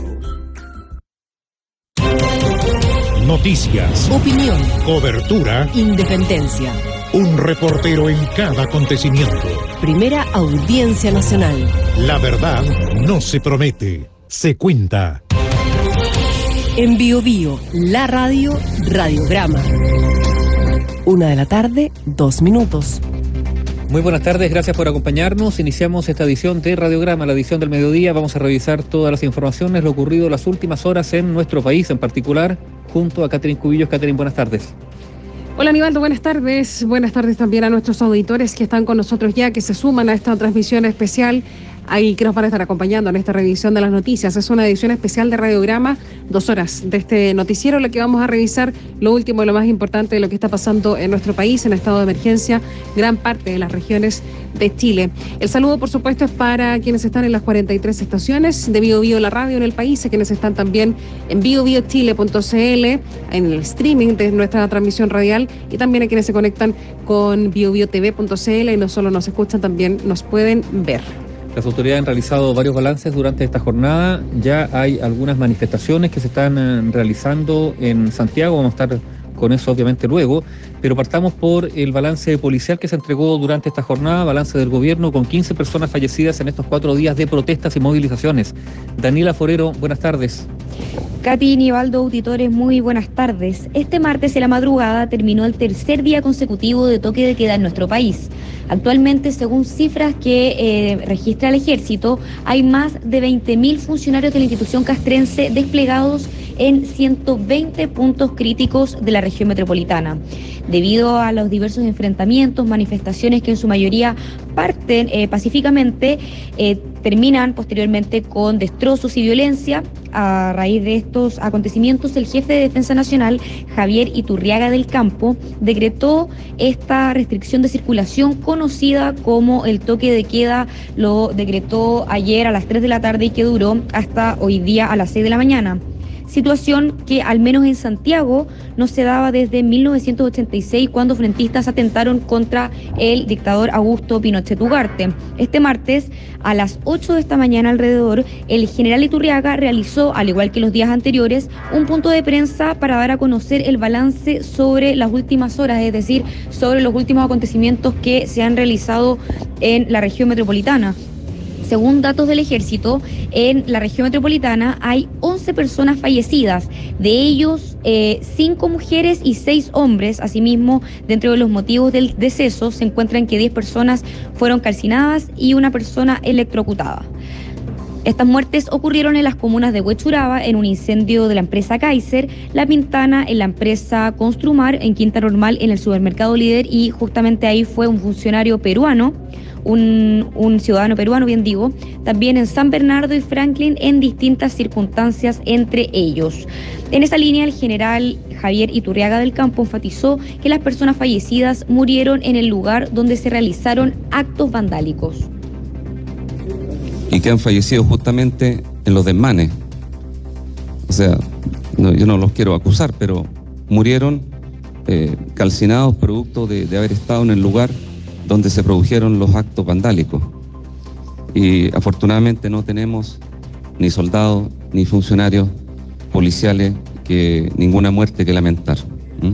Noticias, opinión, cobertura, independencia. Un reportero en cada acontecimiento. Primera Audiencia Nacional. La verdad no se promete, se cuenta. En Bio Bio, la radio, Radiograma. Una de la tarde, dos minutos. Muy buenas tardes, gracias por acompañarnos. Iniciamos esta edición de Radiograma, la edición del mediodía. Vamos a revisar todas las informaciones, lo ocurrido en las últimas horas en nuestro país, en particular, junto a Catherine Cubillos. Catherine, buenas tardes. Hola Aníbaldo, buenas tardes. Buenas tardes también a nuestros auditores que están con nosotros ya, que se suman a esta transmisión especial ahí que nos van a estar acompañando en esta revisión de las noticias. Es una edición especial de Radiograma, dos horas de este noticiero, en la que vamos a revisar lo último y lo más importante de lo que está pasando en nuestro país, en estado de emergencia, gran parte de las regiones de Chile. El saludo, por supuesto, es para quienes están en las cuarenta y tres estaciones de Bio Bio, la radio en el país, a quienes están también en bio bio chile punto c l, en el streaming de nuestra transmisión radial, y también a quienes se conectan con bio bio t v punto c l y no solo nos escuchan, también nos pueden ver. Las autoridades han realizado varios balances durante esta jornada. Ya hay algunas manifestaciones que se están eh, realizando en Santiago. Vamos a estar con eso obviamente luego, pero partamos por el balance policial que se entregó durante esta jornada, balance del gobierno con quince personas fallecidas en estos cuatro días de protestas y movilizaciones. Daniela Forero, buenas tardes. Katy, Nivaldo, auditores, muy buenas tardes. Este martes en la madrugada terminó el tercer día consecutivo de toque de queda en nuestro país. Actualmente, según cifras que eh, registra el Ejército, hay más de veinte mil funcionarios de la institución castrense desplegados en ciento veinte puntos críticos de la región metropolitana. Debido a los diversos enfrentamientos, manifestaciones que en su mayoría parten eh, pacíficamente, eh, terminan posteriormente con destrozos y violencia. A raíz de estos acontecimientos, el jefe de Defensa Nacional, Javier Iturriaga del Campo, decretó esta restricción de circulación conocida como el toque de queda. Lo decretó ayer a las tres de la tarde y que duró hasta hoy día a las seis de la mañana. Situación que al menos en Santiago no se daba desde mil novecientos ochenta y seis, cuando frentistas atentaron contra el dictador Augusto Pinochet Ugarte. Este martes, a las ocho de esta mañana alrededor, el general Iturriaga realizó, al igual que los días anteriores, un punto de prensa para dar a conocer el balance sobre las últimas horas, es decir, sobre los últimos acontecimientos que se han realizado en la región metropolitana. Según datos del Ejército, en la región metropolitana hay once personas fallecidas, de ellos eh, cinco mujeres y seis hombres. Asimismo, dentro de los motivos del deceso se encuentran que diez personas fueron calcinadas y una persona electrocutada. Estas muertes ocurrieron en las comunas de Huechuraba, en un incendio de la empresa Kaiser, La Pintana, en la empresa Construmar, en Quinta Normal, en el supermercado Líder, y justamente ahí fue un funcionario peruano, un, un ciudadano peruano, bien digo, también en San Bernardo y Franklin, en distintas circunstancias entre ellos. En esa línea, el general Javier Iturriaga del Campo enfatizó que las personas fallecidas murieron en el lugar donde se realizaron actos vandálicos. Y que han fallecido justamente en los desmanes. O sea, no, yo no los quiero acusar, pero murieron eh, calcinados producto de, de haber estado en el lugar donde se produjeron los actos vandálicos. Y afortunadamente no tenemos ni soldados ni funcionarios policiales que ninguna muerte que lamentar. ¿Mm?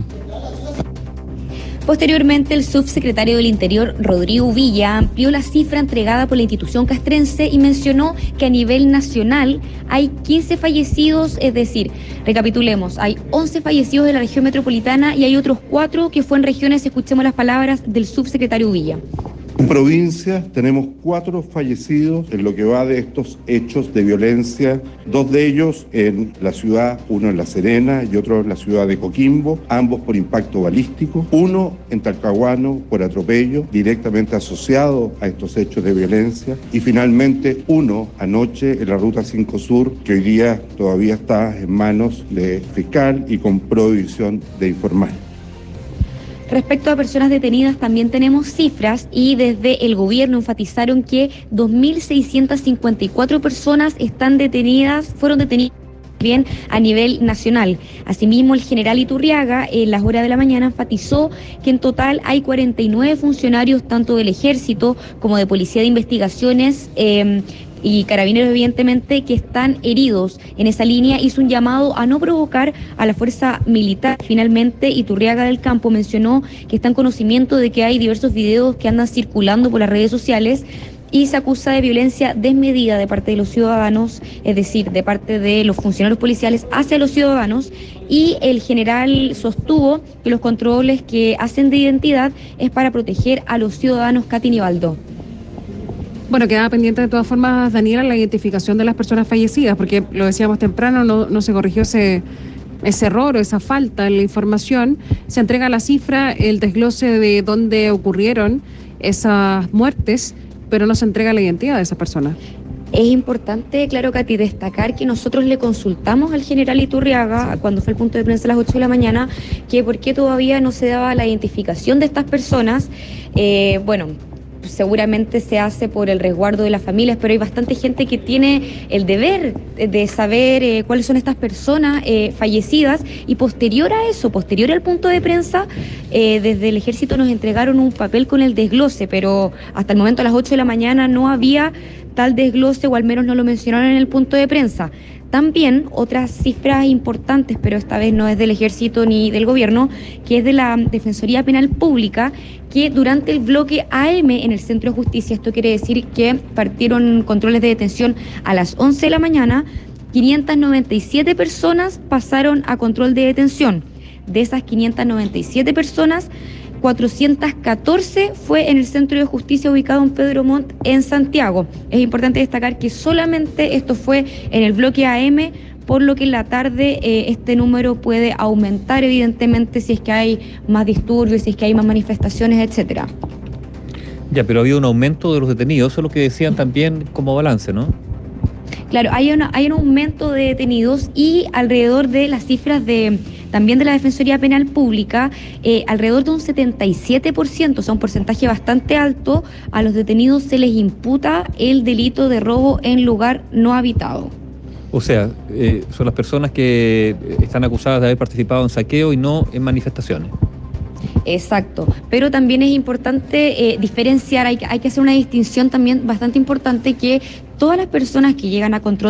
Posteriormente, el subsecretario del Interior, Rodrigo Villa, amplió la cifra entregada por la institución castrense y mencionó que a nivel nacional hay quince fallecidos, es decir, recapitulemos, hay once fallecidos de la región metropolitana y hay otros cuatro que fue en regiones. Escuchemos las palabras del subsecretario Villa. En provincia tenemos cuatro fallecidos en lo que va de estos hechos de violencia, dos de ellos en la ciudad, uno en La Serena y otro en la ciudad de Coquimbo, ambos por impacto balístico, uno en Talcahuano por atropello directamente asociado a estos hechos de violencia, y finalmente uno anoche en la ruta cinco Sur, que hoy día todavía está en manos de fiscal y con prohibición de informar. Respecto a personas detenidas, también tenemos cifras, y desde el gobierno enfatizaron que dos mil seiscientas cincuenta y cuatro personas están detenidas, fueron detenidas bien a nivel nacional. Asimismo, el general Iturriaga en las horas de la mañana enfatizó que en total hay cuarenta y nueve funcionarios tanto del Ejército como de Policía de Investigaciones eh, y Carabineros, evidentemente, que están heridos. En esa línea hizo un llamado a no provocar a la fuerza militar. Finalmente, Iturriaga del Campo mencionó que está en conocimiento de que hay diversos videos que andan circulando por las redes sociales y se acusa de violencia desmedida de parte de los ciudadanos, es decir, de parte de los funcionarios policiales hacia los ciudadanos, y el general sostuvo que los controles que hacen de identidad es para proteger a los ciudadanos. Katy, Nivaldo. Bueno, quedaba pendiente de todas formas, Daniela, la identificación de las personas fallecidas, porque lo decíamos temprano, no, no se corrigió ese, ese error o esa falta en la información. Se entrega la cifra, el desglose de dónde ocurrieron esas muertes, pero no se entrega la identidad de esa persona. Es importante, claro, Katy, destacar que nosotros le consultamos al general Iturriaga, cuando fue el punto de prensa a las ocho de la mañana, que por qué todavía no se daba la identificación de estas personas. Eh, bueno, seguramente se hace por el resguardo de las familias, pero hay bastante gente que tiene el deber de saber eh, cuáles son estas personas eh, fallecidas, y posterior a eso, posterior al punto de prensa, eh, desde el ejército nos entregaron un papel con el desglose, pero hasta el momento a las ocho de la mañana no había tal desglose, o al menos no lo mencionaron en el punto de prensa. También otras cifras importantes, pero esta vez no es del ejército ni del gobierno, que es de la Defensoría Penal Pública, que durante el bloque A M en el Centro de Justicia, esto quiere decir que partieron controles de detención a las once de la mañana, quinientas noventa y siete personas pasaron a control de detención. De esas quinientas noventa y siete personas, cuatrocientas catorce fue en el Centro de Justicia ubicado en Pedro Montt, en Santiago. Es importante destacar que solamente esto fue en el bloque A M, por lo que en la tarde eh, este número puede aumentar, evidentemente, si es que hay más disturbios, si es que hay más manifestaciones, etcétera. Ya, pero ha habido un aumento de los detenidos, eso es lo que decían también como balance, ¿no? Claro, hay, una, hay un aumento de detenidos, y alrededor de las cifras de también de la Defensoría Penal Pública, eh, alrededor de un setenta y siete por ciento, o sea, un porcentaje bastante alto, a los detenidos se les imputa el delito de robo en lugar no habitado. O sea, eh, son las personas que están acusadas de haber participado en saqueo y no en manifestaciones. Exacto, pero también es importante eh, diferenciar, hay, hay que hacer una distinción también bastante importante, que todas las personas que llegan a control